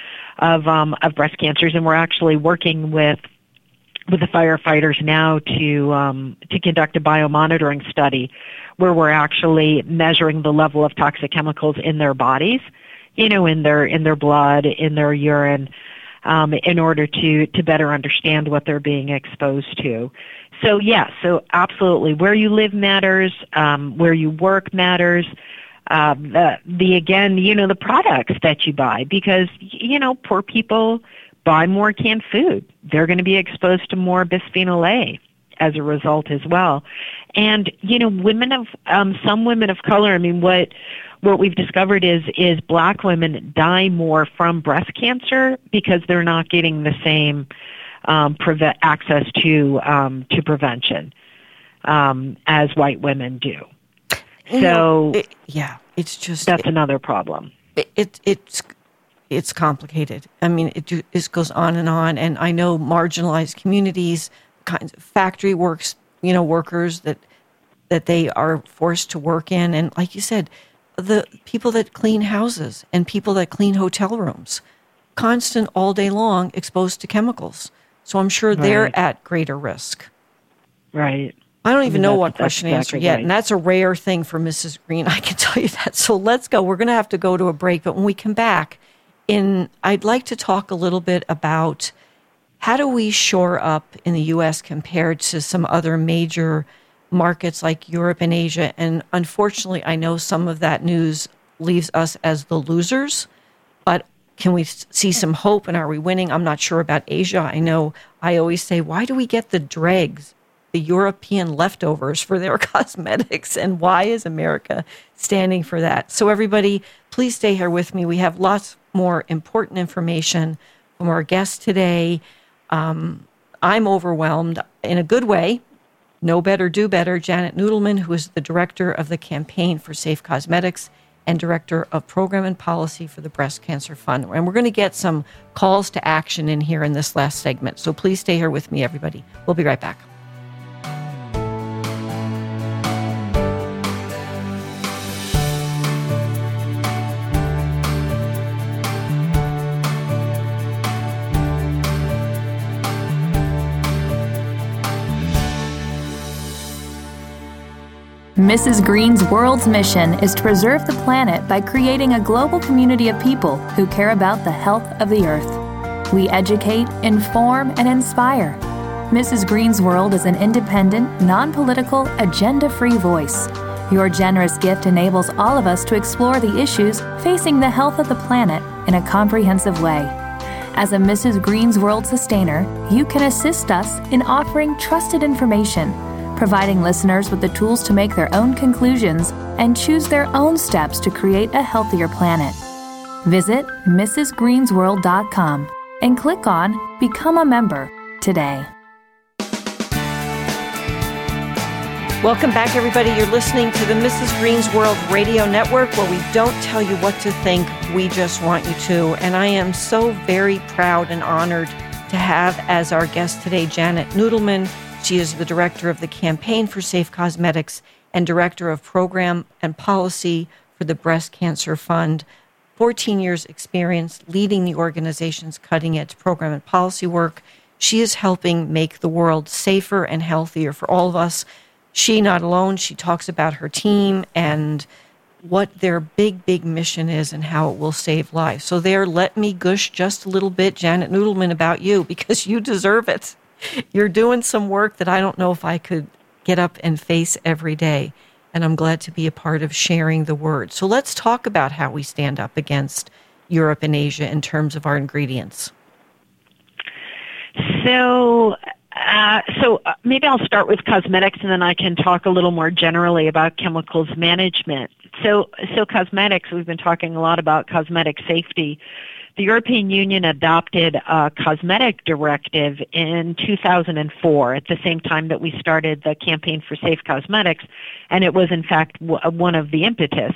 [SPEAKER 3] of um, of breast cancers, and we're actually working with with the firefighters now to um, to conduct a biomonitoring study where we're actually measuring the level of toxic chemicals in their bodies, you know, in their in their blood, in their urine, Um, in order to, to better understand what they're being exposed to. So, yeah, so absolutely. Where you live matters, um, where you work matters, uh, the, the, again, you know, the products that you buy, because, you know, poor people buy more canned food. They're going to be exposed to more bisphenol A as a result as well. And, you know, women of, um, some women of color, I mean, what... What we've discovered is is black women die more from breast cancer because they're not getting the same um, preve- access to um, to prevention um, as white women do.
[SPEAKER 2] You
[SPEAKER 3] so
[SPEAKER 2] know, it, yeah, it's just
[SPEAKER 3] that's
[SPEAKER 2] it,
[SPEAKER 3] another problem.
[SPEAKER 2] It, it it's it's complicated. I mean, it just goes on and on. And I know marginalized communities, kinds of factory works, you know, workers that that they are forced to work in, and like you said, the people that clean houses and people that clean hotel rooms, constant all day long exposed to chemicals. So I'm sure right. they're at greater risk.
[SPEAKER 3] Right.
[SPEAKER 2] I don't even I mean, know what question to
[SPEAKER 3] exactly
[SPEAKER 2] answer yet.
[SPEAKER 3] Right.
[SPEAKER 2] And that's a rare thing for Missus Green. I can tell you that. So let's go. We're going to have to go to a break. But when we come back, in I'd like to talk a little bit about how do we shore up in the U S compared to some other major markets like Europe and Asia. And unfortunately, I know some of that news leaves us as the losers, but can we see some hope, and are we winning? I'm not sure about Asia. I know I always say, why do we get the dregs, the European leftovers for their cosmetics, and why is America standing for that? So everybody, please stay here with me. We have lots more important information from our guest today. Um, I'm overwhelmed in a good way. Know better, do better. Janet Noodleman, who is the director of the Campaign for Safe Cosmetics and director of program and policy for the Breast Cancer Fund. And we're going to get some calls to action in here in this last segment. So please stay here with me, everybody. We'll be right back.
[SPEAKER 4] Missus Green's world's mission is to preserve the planet by creating a global community of people who care about the health of the earth. We educate, inform, and inspire. Missus Green's World is an independent, non-political, agenda-free voice. Your generous gift enables all of us to explore the issues facing the health of the planet in a comprehensive way. As a Missus Green's World sustainer, you can assist us in offering trusted information, providing listeners with the tools to make their own conclusions and choose their own steps to create a healthier planet. Visit Missus Greens World dot com and click on Become a Member today.
[SPEAKER 2] Welcome back, everybody. You're listening to the Missus Green's World Radio Network, where we don't tell you what to think, we just want you to. And I am so very proud and honored to have as our guest today Janet Noodleman. She is the director of the Campaign for Safe Cosmetics and director of program and policy for the Breast Cancer Fund. fourteen years experience leading the organization's cutting-edge program and policy work. She is helping make the world safer and healthier for all of us. She, not alone, she talks about her team and what their big, big mission is and how it will save lives. So there, let me gush just a little bit, Janet Noodleman, about you, because you deserve it. You're doing some work that I don't know if I could get up and face every day, and I'm glad to be a part of sharing the word. So let's talk about how we stand up against Europe and Asia in terms of our ingredients.
[SPEAKER 3] So, uh, so uh, maybe I'll start with cosmetics, and then I can talk a little more generally about chemicals management. So, so cosmetics, we've been talking a lot about cosmetic safety. The European Union adopted a cosmetic directive in two thousand four, at the same time that we started the Campaign for Safe Cosmetics, and it was, in fact, w- one of the impetus,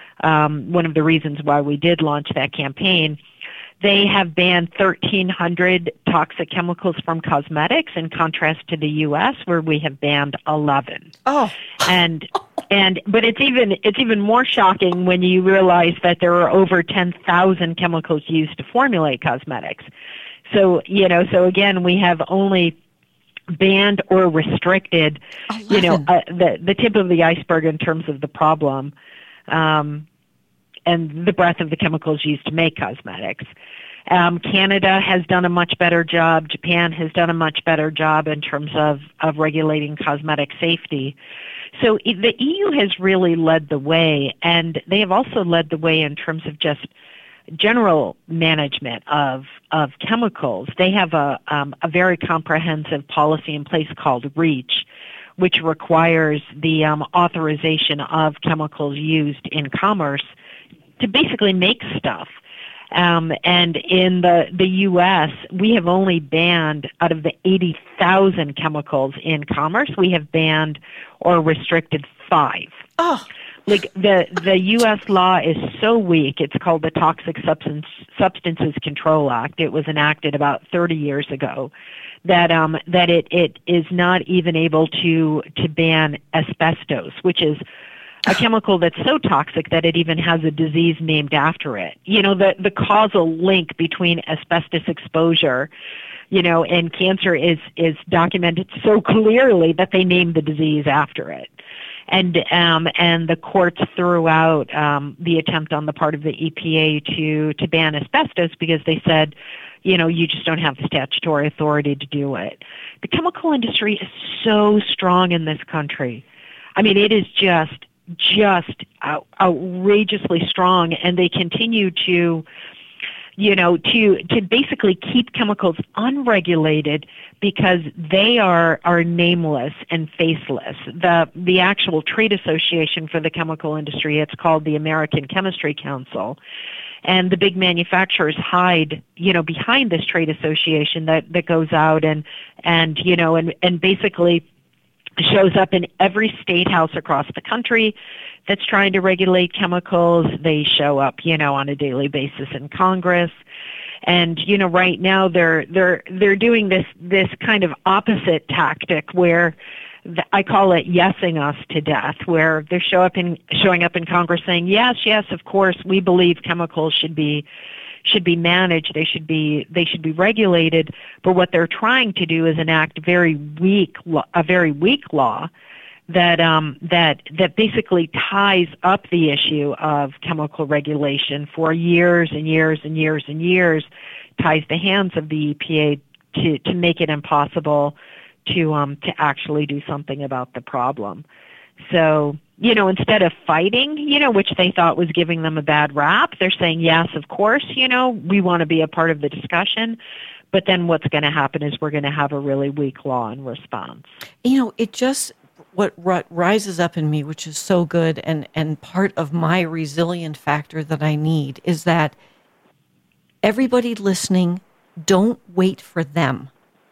[SPEAKER 3] um, one of the reasons why we did launch that campaign. They have banned thirteen hundred toxic chemicals from cosmetics, in contrast to the U S, where we have banned eleven.
[SPEAKER 2] Oh,
[SPEAKER 3] and and but it's even it's even more shocking when you realize that there are over ten thousand chemicals used to formulate cosmetics. So you know, so again, we have only banned or restricted, eleven. you know, uh, the the tip of the iceberg in terms of the problem. Um, and the breadth of the chemicals used to make cosmetics. Um, Canada has done a much better job. Japan has done a much better job in terms of, of regulating cosmetic safety. So the E U has really led the way, and they have also led the way in terms of just general management of of chemicals. They have a um, a very comprehensive policy in place called REACH, which requires the um, authorization of chemicals used in commerce to basically make stuff. Um, and in the, the U S, we have only banned, out of the eighty thousand chemicals in commerce, we have banned or restricted five.
[SPEAKER 2] Oh.
[SPEAKER 3] Like the, the U S law is so weak, it's called the Toxic Substance, Substances Control Act. It was enacted about thirty years ago. That um that it, it is not even able to to ban asbestos, which is a chemical that's so toxic that it even has a disease named after it. You know, the the causal link between asbestos exposure, you know, and cancer is is documented so clearly that they named the disease after it. And um, and the courts threw out um, the attempt on the part of the E P A to to ban asbestos because they said, you know, you just don't have the statutory authority to do it. The chemical industry is so strong in this country. I mean, it is just, just out, outrageously strong, and they continue to, you know, to to basically keep chemicals unregulated because they are are nameless and faceless. The the actual trade association for the chemical industry, it's called the American Chemistry Council. And the big manufacturers hide, you know, behind this trade association that, that goes out and, and, you know, and, and basically shows up in every state house across the country that's trying to regulate chemicals. They show up, you know, on a daily basis in Congress. And, you know, right now they're, they're, they're doing this, this kind of opposite tactic where I call it yesing us to death, where they're show up in, showing up in Congress saying, yes, yes, of course, we believe chemicals should be should be managed, they should be they should be regulated. But what they're trying to do is enact very weak a very weak law that um, that that basically ties up the issue of chemical regulation for years and years and years and years, ties the hands of the E P A to to make it impossible to um to actually do something about the problem. So, you know, instead of fighting, you know, which they thought was giving them a bad rap, they're saying, yes, of course, you know, we want to be a part of the discussion. But then what's going to happen is we're going to have a really weak law in response.
[SPEAKER 2] You know, it just, what rises up in me, which is so good, and, and part of my resilient factor that I need, is that everybody listening, don't wait for them.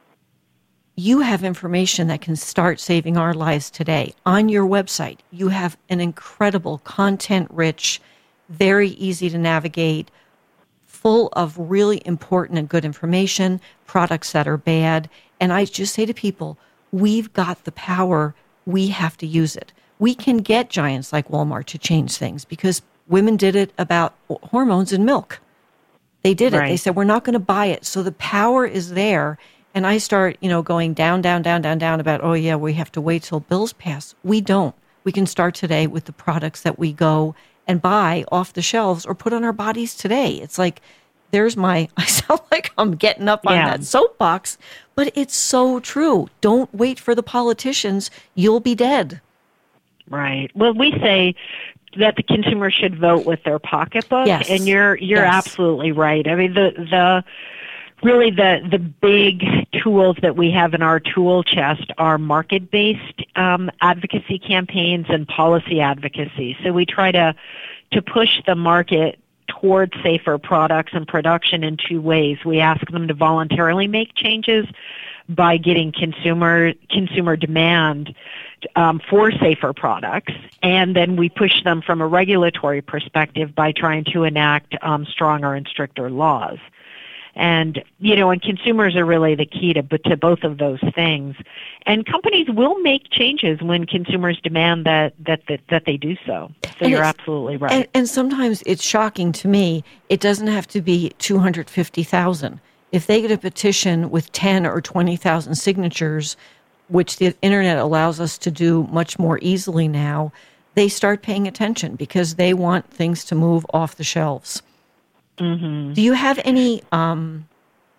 [SPEAKER 2] You have information that can start saving our lives today. On your website, you have an incredible, content-rich, very easy to navigate, full of really important and good information, products that are bad. And I just say to people, we've got the power. We have to use it. We can get giants like Walmart to change things because women did it about hormones in milk. They did it. Right. They said, we're not going to buy it. So the power is there. And I start, you know, going down, down, down, down, down about, oh, yeah, we have to wait till bills pass. We don't. We can start today with the products that we go and buy off the shelves or put on our bodies today. It's like, there's my, I sound like I'm getting up on
[SPEAKER 3] yeah.
[SPEAKER 2] that soapbox, but it's so true. Don't wait for the politicians. You'll be dead.
[SPEAKER 3] Right. Well, we say that the consumer should vote with their pocketbook.
[SPEAKER 2] Yes.
[SPEAKER 3] And you're you're
[SPEAKER 2] yes.
[SPEAKER 3] absolutely right. I mean, the the really the, the big tools that we have in our tool chest are market-based um, advocacy campaigns and policy advocacy. So we try to to push the market towards safer products and production in two ways. We ask them to voluntarily make changes by getting consumer consumer demand um, for safer products, and then we push them from a regulatory perspective by trying to enact um, stronger and stricter laws. And, you know, and consumers are really the key to, to both of those things. And companies will make changes when consumers demand that that, that, that they do so. So
[SPEAKER 2] and
[SPEAKER 3] you're absolutely right.
[SPEAKER 2] And, and sometimes it's shocking to me. It doesn't have to be two hundred fifty thousand. If they get a petition with ten or twenty thousand signatures, which the internet allows us to do much more easily now, they start paying attention because they want things to move off the shelves.
[SPEAKER 3] Mm-hmm.
[SPEAKER 2] Do you have any um,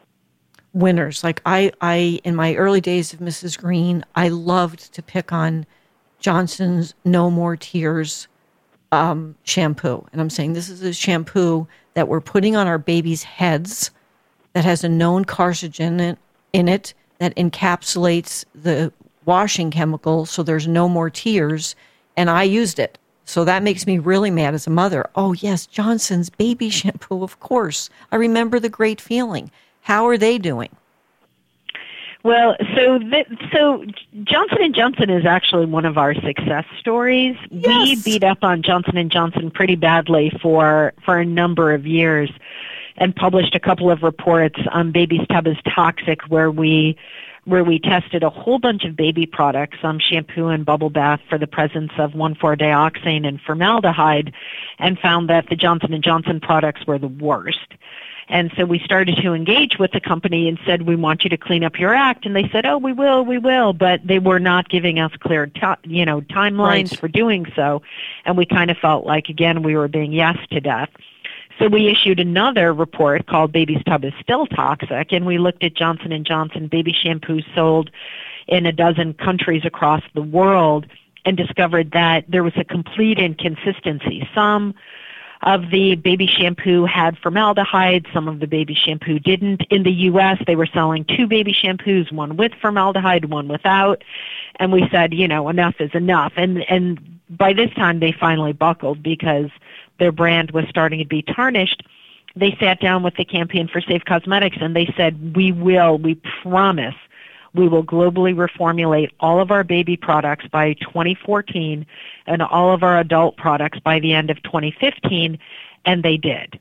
[SPEAKER 2] winners? Like I, I, in my early days of Missus Green, I loved to pick on Johnson's No More Tears um, shampoo. And I'm saying this is a shampoo that we're putting on our babies' heads that has a known carcinogen in it that encapsulates the washing chemical so there's no more tears. And I used it. So that makes me really mad as a mother. Oh, yes, Johnson's baby shampoo, of course. I remember the great feeling. How are they doing?
[SPEAKER 3] Well, so the, so Johnson and Johnson is actually one of our success stories.
[SPEAKER 2] Yes.
[SPEAKER 3] We beat up on Johnson and Johnson pretty badly for for a number of years and published a couple of reports on Baby's Tub is Toxic where we where we tested a whole bunch of baby products, um, shampoo and bubble bath, for the presence of one four dioxane and formaldehyde, and found that the Johnson and Johnson products were the worst. And so we started to engage with the company and said, we want you to clean up your act. And they said, oh, we will, we will. But they were not giving us clear, to, you know, timelines
[SPEAKER 2] right.
[SPEAKER 3] for doing so. And we kind of felt like, again, we were being yes to death. So we issued another report called Baby's Tub is Still Toxic, and we looked at Johnson and Johnson baby shampoos sold in a dozen countries across the world and discovered that there was a complete inconsistency. Some of the baby shampoo had formaldehyde, some of the baby shampoo didn't. In the U S, they were selling two baby shampoos, one with formaldehyde, one without. And we said, you know, enough is enough. And and by this time, they finally buckled because their brand was starting to be tarnished. They sat down with the Campaign for Safe Cosmetics and they said, we will, we promise, we will globally reformulate all of our baby products by twenty fourteen and all of our adult products by the end of twenty fifteen, and they did.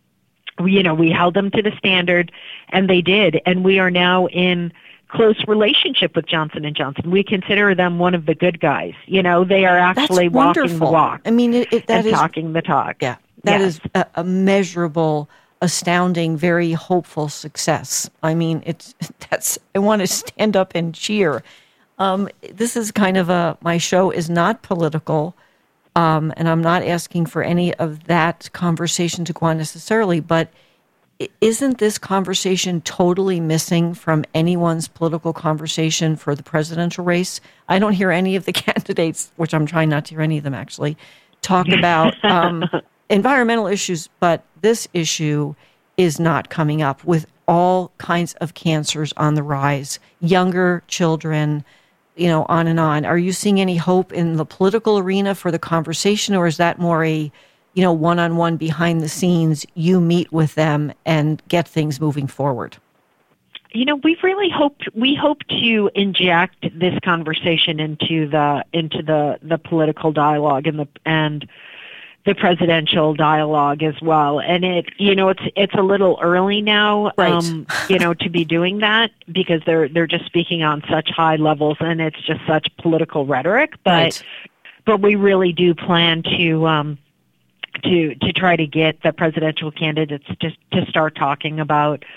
[SPEAKER 3] We, you know, we held them to the standard, and they did, and we are now in close relationship with Johnson and Johnson. We consider them one of the good guys. You know, they are actually walking the walk.
[SPEAKER 2] I mean, it, it, that
[SPEAKER 3] and
[SPEAKER 2] is
[SPEAKER 3] talking the talk.
[SPEAKER 2] Yeah, that
[SPEAKER 3] yes.
[SPEAKER 2] is a, a measurable, astounding, very hopeful success. I mean, it's that's. I want to stand up and cheer. Um, this is kind of a. My show is not political, um, and I'm not asking for any of that conversation to go on necessarily. But isn't this conversation totally missing from anyone's political conversation for the presidential race? I don't hear any of the candidates, which I'm trying not to hear any of them actually, talk about um, environmental issues, but this issue is not coming up with all kinds of cancers on the rise, younger children, you know, on and on. Are you seeing any hope in the political arena for the conversation, or is that more a, you know, one-on-one behind the scenes, you meet with them and get things moving forward?
[SPEAKER 3] You know, we've really hoped, we hope to inject this conversation into the, into the, the political dialogue and the, and the presidential dialogue as well. And it, you know, it's, it's a little early now,
[SPEAKER 2] right.
[SPEAKER 3] um, you know, to be doing that because they're, they're just speaking on such high levels and it's just such political rhetoric. But,
[SPEAKER 2] right.
[SPEAKER 3] but we really do plan to, um, to, to try to get the presidential candidates to, to start talking about,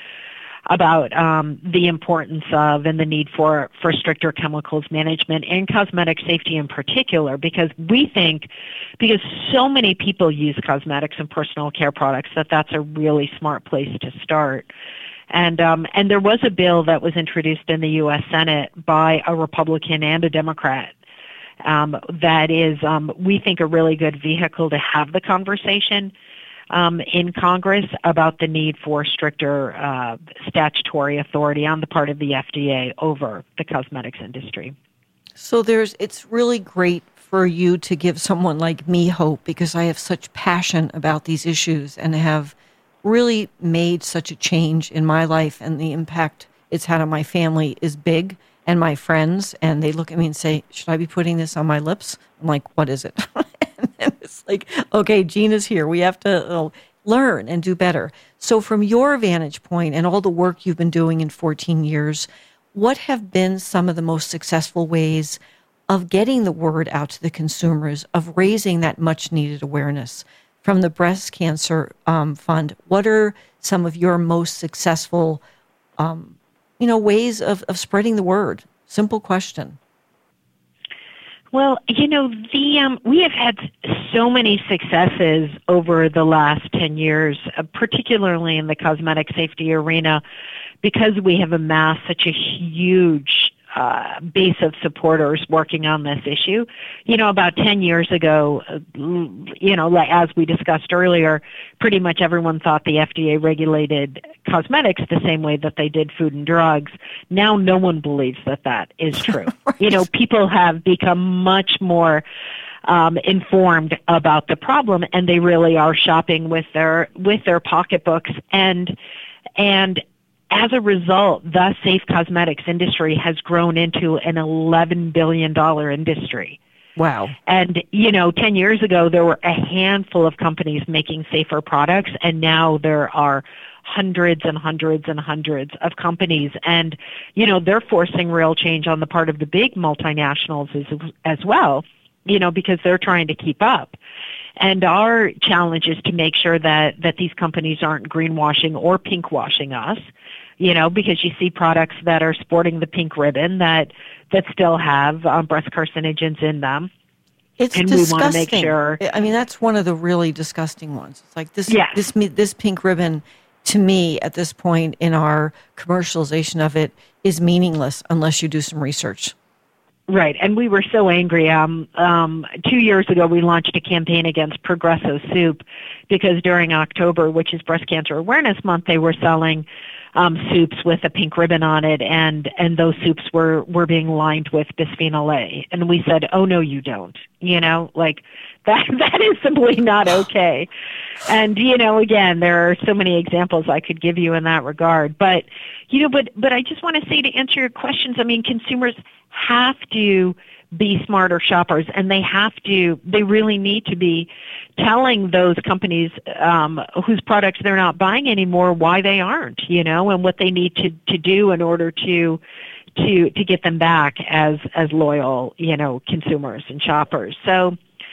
[SPEAKER 3] about um, the importance of and the need for, for stricter chemicals management and cosmetic safety in particular, because we think, because so many people use cosmetics and personal care products, that that's a really smart place to start. And um, and there was a bill that was introduced in the U S Senate by a Republican and a Democrat um, that is, um, we think, a really good vehicle to have the conversation Um, in Congress about the need for stricter uh, statutory authority on the part of the F D A over the cosmetics industry.
[SPEAKER 2] So there's, it's really great for you to give someone like me hope because I have such passion about these issues and have really made such a change in my life, and the impact it's had on my family is big, and my friends, and they look at me and say, should I be putting this on my lips? I'm like, what is it? And it's like, okay, Gina's here. We have to uh, learn and do better. So from your vantage point and all the work you've been doing in fourteen years, what have been some of the most successful ways of getting the word out to the consumers, of raising that much needed awareness? From the Breast Cancer um, Fund, what are some of your most successful um, you know, ways of, of spreading the word? Simple question.
[SPEAKER 3] Well, you know, the um, we have had so many successes over the last ten years, uh, particularly in the cosmetic safety arena, because we have amassed such a huge uh, base of supporters working on this issue. You know, about ten years ago, uh, you know, like, as we discussed earlier, pretty much everyone thought the F D A regulated cosmetics the same way that they did food and drugs. Now no one believes that that is true. Right. You know, people have become much more um, informed about the problem, and they really are shopping with their with their pocketbooks. And and as a result, the safe cosmetics industry has grown into an eleven billion dollars industry.
[SPEAKER 2] Wow.
[SPEAKER 3] And, you know, ten years ago, there were a handful of companies making safer products, and now there are hundreds and hundreds and hundreds of companies. And, you know, they're forcing real change on the part of the big multinationals as, as well, you know, because they're trying to keep up. And our challenge is to make sure that, that these companies aren't greenwashing or pinkwashing us, you know, because you see products that are sporting the pink ribbon that, that still have um, breast carcinogens in them.
[SPEAKER 2] It's
[SPEAKER 3] and
[SPEAKER 2] disgusting.
[SPEAKER 3] we want to make sure.
[SPEAKER 2] I mean, that's one of the really disgusting ones. It's like this,
[SPEAKER 3] Yes.
[SPEAKER 2] this, this pink ribbon, to me, at this point in our commercialization of it, is meaningless unless you do some research.
[SPEAKER 3] Right, and we were so angry. Um, um, two years ago, we launched a campaign against Progresso Soup because during October, which is Breast Cancer Awareness Month, they were selling um, soups with a pink ribbon on it, and, and those soups were, were being lined with bisphenol A. And we said, oh, no, you don't. You know, like, that that is simply not okay. And, you know, again, there are so many examples I could give you in that regard. But, you know, but, but I just want to say, to answer your questions, I mean, consumers have to be smarter shoppers, and they have to, they really need to be telling those companies um, whose products they're not buying anymore why they aren't, you know, and what they need to, to do in order to to to get them back as as loyal, you know, consumers and shoppers. So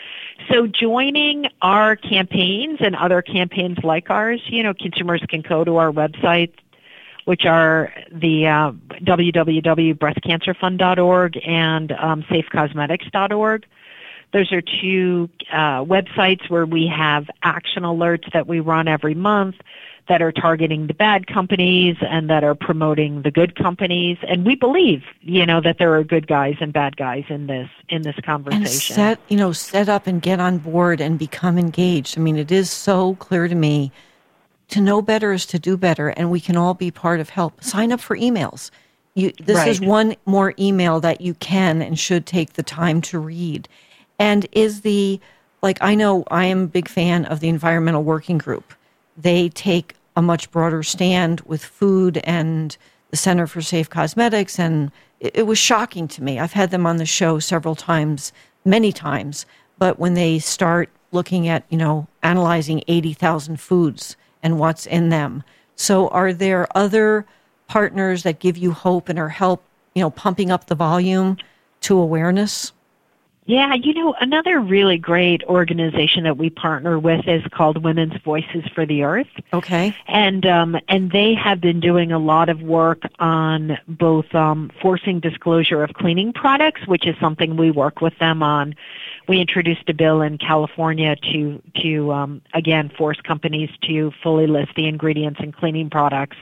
[SPEAKER 3] so joining our campaigns and other campaigns like ours, you know, consumers can go to our website, which are the uh, w w w dot breast cancer fund dot org and um, safe cosmetics dot org. Those are two uh, websites where we have action alerts that we run every month that are targeting the bad companies and that are promoting the good companies. And we believe, you know, that there are good guys and bad guys in this in this conversation.
[SPEAKER 2] And set, you know, set up and get on board and become engaged. I mean, it is so clear to me. To know better is to do better, and we can all be part of help. Sign up for emails. You, this
[SPEAKER 3] Right.
[SPEAKER 2] is one more email that you can and should take the time to read. And is the, like, I know I am a big fan of the Environmental Working Group. They take a much broader stand with food and the Center for Safe Cosmetics, and it, it was shocking to me. I've had them on the show several times, many times, but when they start looking at, you know, analyzing eighty thousand foods and what's in them. So are there other partners that give you hope and are help, you know, pumping up the volume to awareness?
[SPEAKER 3] Yeah, you know, another really great organization that we partner with is called Women's Voices for the Earth.
[SPEAKER 2] Okay.
[SPEAKER 3] And um, and they have been doing a lot of work on both um, forcing disclosure of cleaning products, which is something we work with them on. We introduced a bill in California to, to um, again, force companies to fully list the ingredients in cleaning products.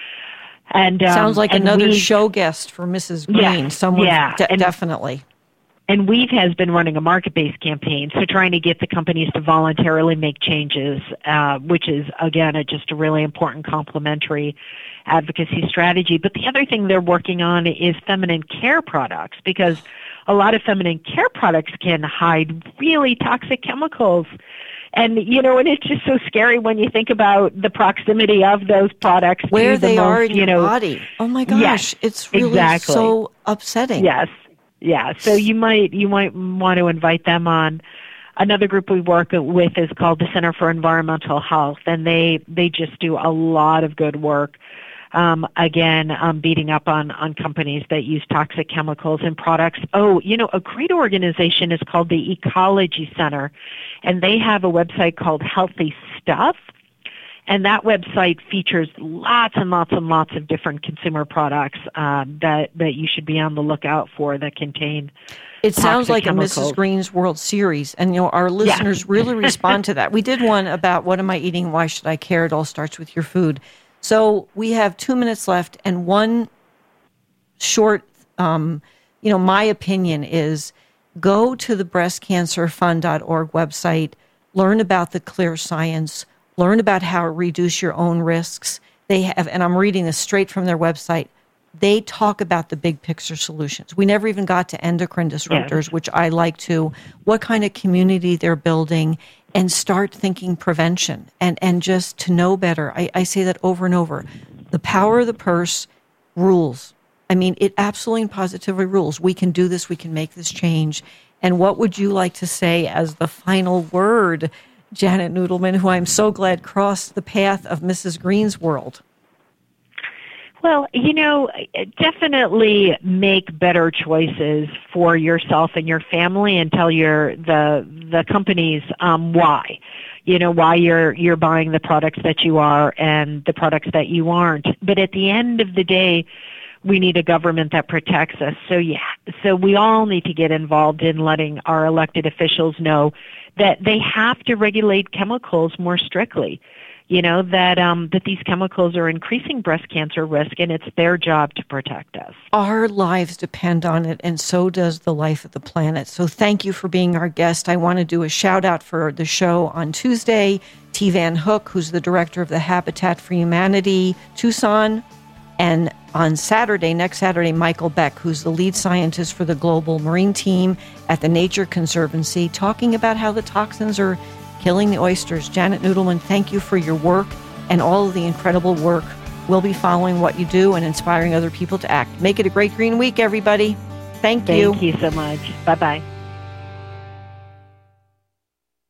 [SPEAKER 3] And um,
[SPEAKER 2] Sounds like
[SPEAKER 3] and
[SPEAKER 2] another
[SPEAKER 3] we,
[SPEAKER 2] show guest for Missus Green.
[SPEAKER 3] Yeah,
[SPEAKER 2] Someone
[SPEAKER 3] yeah,
[SPEAKER 2] de-
[SPEAKER 3] and-
[SPEAKER 2] definitely.
[SPEAKER 3] And Weave has been running a market-based campaign, so trying to get the companies to voluntarily make changes, uh, which is, again, a, just a really important complementary advocacy strategy. But the other thing they're working on is feminine care products, because a lot of feminine care products can hide really toxic chemicals. And, you know, and it's just so scary when you think about the proximity of those products
[SPEAKER 2] Where
[SPEAKER 3] to the
[SPEAKER 2] they
[SPEAKER 3] most,
[SPEAKER 2] are in
[SPEAKER 3] you
[SPEAKER 2] your
[SPEAKER 3] know,
[SPEAKER 2] body. Oh, my gosh.
[SPEAKER 3] Yes,
[SPEAKER 2] it's really
[SPEAKER 3] exactly.
[SPEAKER 2] so upsetting.
[SPEAKER 3] Yes. Yeah, so you might you might want to invite them on. Another group we work with is called the Center for Environmental Health, and they, they just do a lot of good work, um, again, um, beating up on, on companies that use toxic chemicals in products. Oh, you know, a great organization is called the Ecology Center, and they have a website called Healthy Stuff. And that website features lots and lots and lots of different consumer products uh, that that you should be on the lookout for that contain.
[SPEAKER 2] It sounds like
[SPEAKER 3] chemicals.
[SPEAKER 2] a Missus Green's World Series, and you know our listeners
[SPEAKER 3] yeah.
[SPEAKER 2] really respond to that. We did one about what am I eating, why should I care? It all starts with your food. So we have two minutes left, and one short, um, you know, my opinion is go to the breast cancer fund dot org website, learn about the clear science. Learn about how to reduce your own risks. They have, and I'm reading this straight from their website, they talk about the big picture solutions. We never even got to endocrine disruptors, yes. which I like to, what kind of community they're building, and start thinking prevention and, and just to know better. I, I say that over and over. The power of the purse rules. I mean, it absolutely and positively rules. We can do this. We can make this change. And what would you like to say as the final word, Janet Noodleman, who I'm so glad crossed the path of Missus Green's world?
[SPEAKER 3] Well, you know, definitely make better choices for yourself and your family, and tell your the the companies um, why. You know, why you're you're buying the products that you are and the products that you aren't. But at the end of the day, we need a government that protects us. So yeah, so we all need to get involved in letting our elected officials know that they have to regulate chemicals more strictly. You know, that um, that these chemicals are increasing breast cancer risk, and it's their job to protect us.
[SPEAKER 2] Our lives depend on it, and so does the life of the planet. So thank you for being our guest. I want to do a shout-out for the show on Tuesday, T. Van Hook, who's the director of the Habitat for Humanity Tucson, and on Saturday, next Saturday, Michael Beck, who's the lead scientist for the Global Marine Team at the Nature Conservancy, talking about how the toxins are killing the oysters. Janet Noodleman, thank you for your work and all of the incredible work. We'll be following what you do and inspiring other people to act. Make it a great green week, everybody. Thank you.
[SPEAKER 3] Thank you so much. Bye-bye.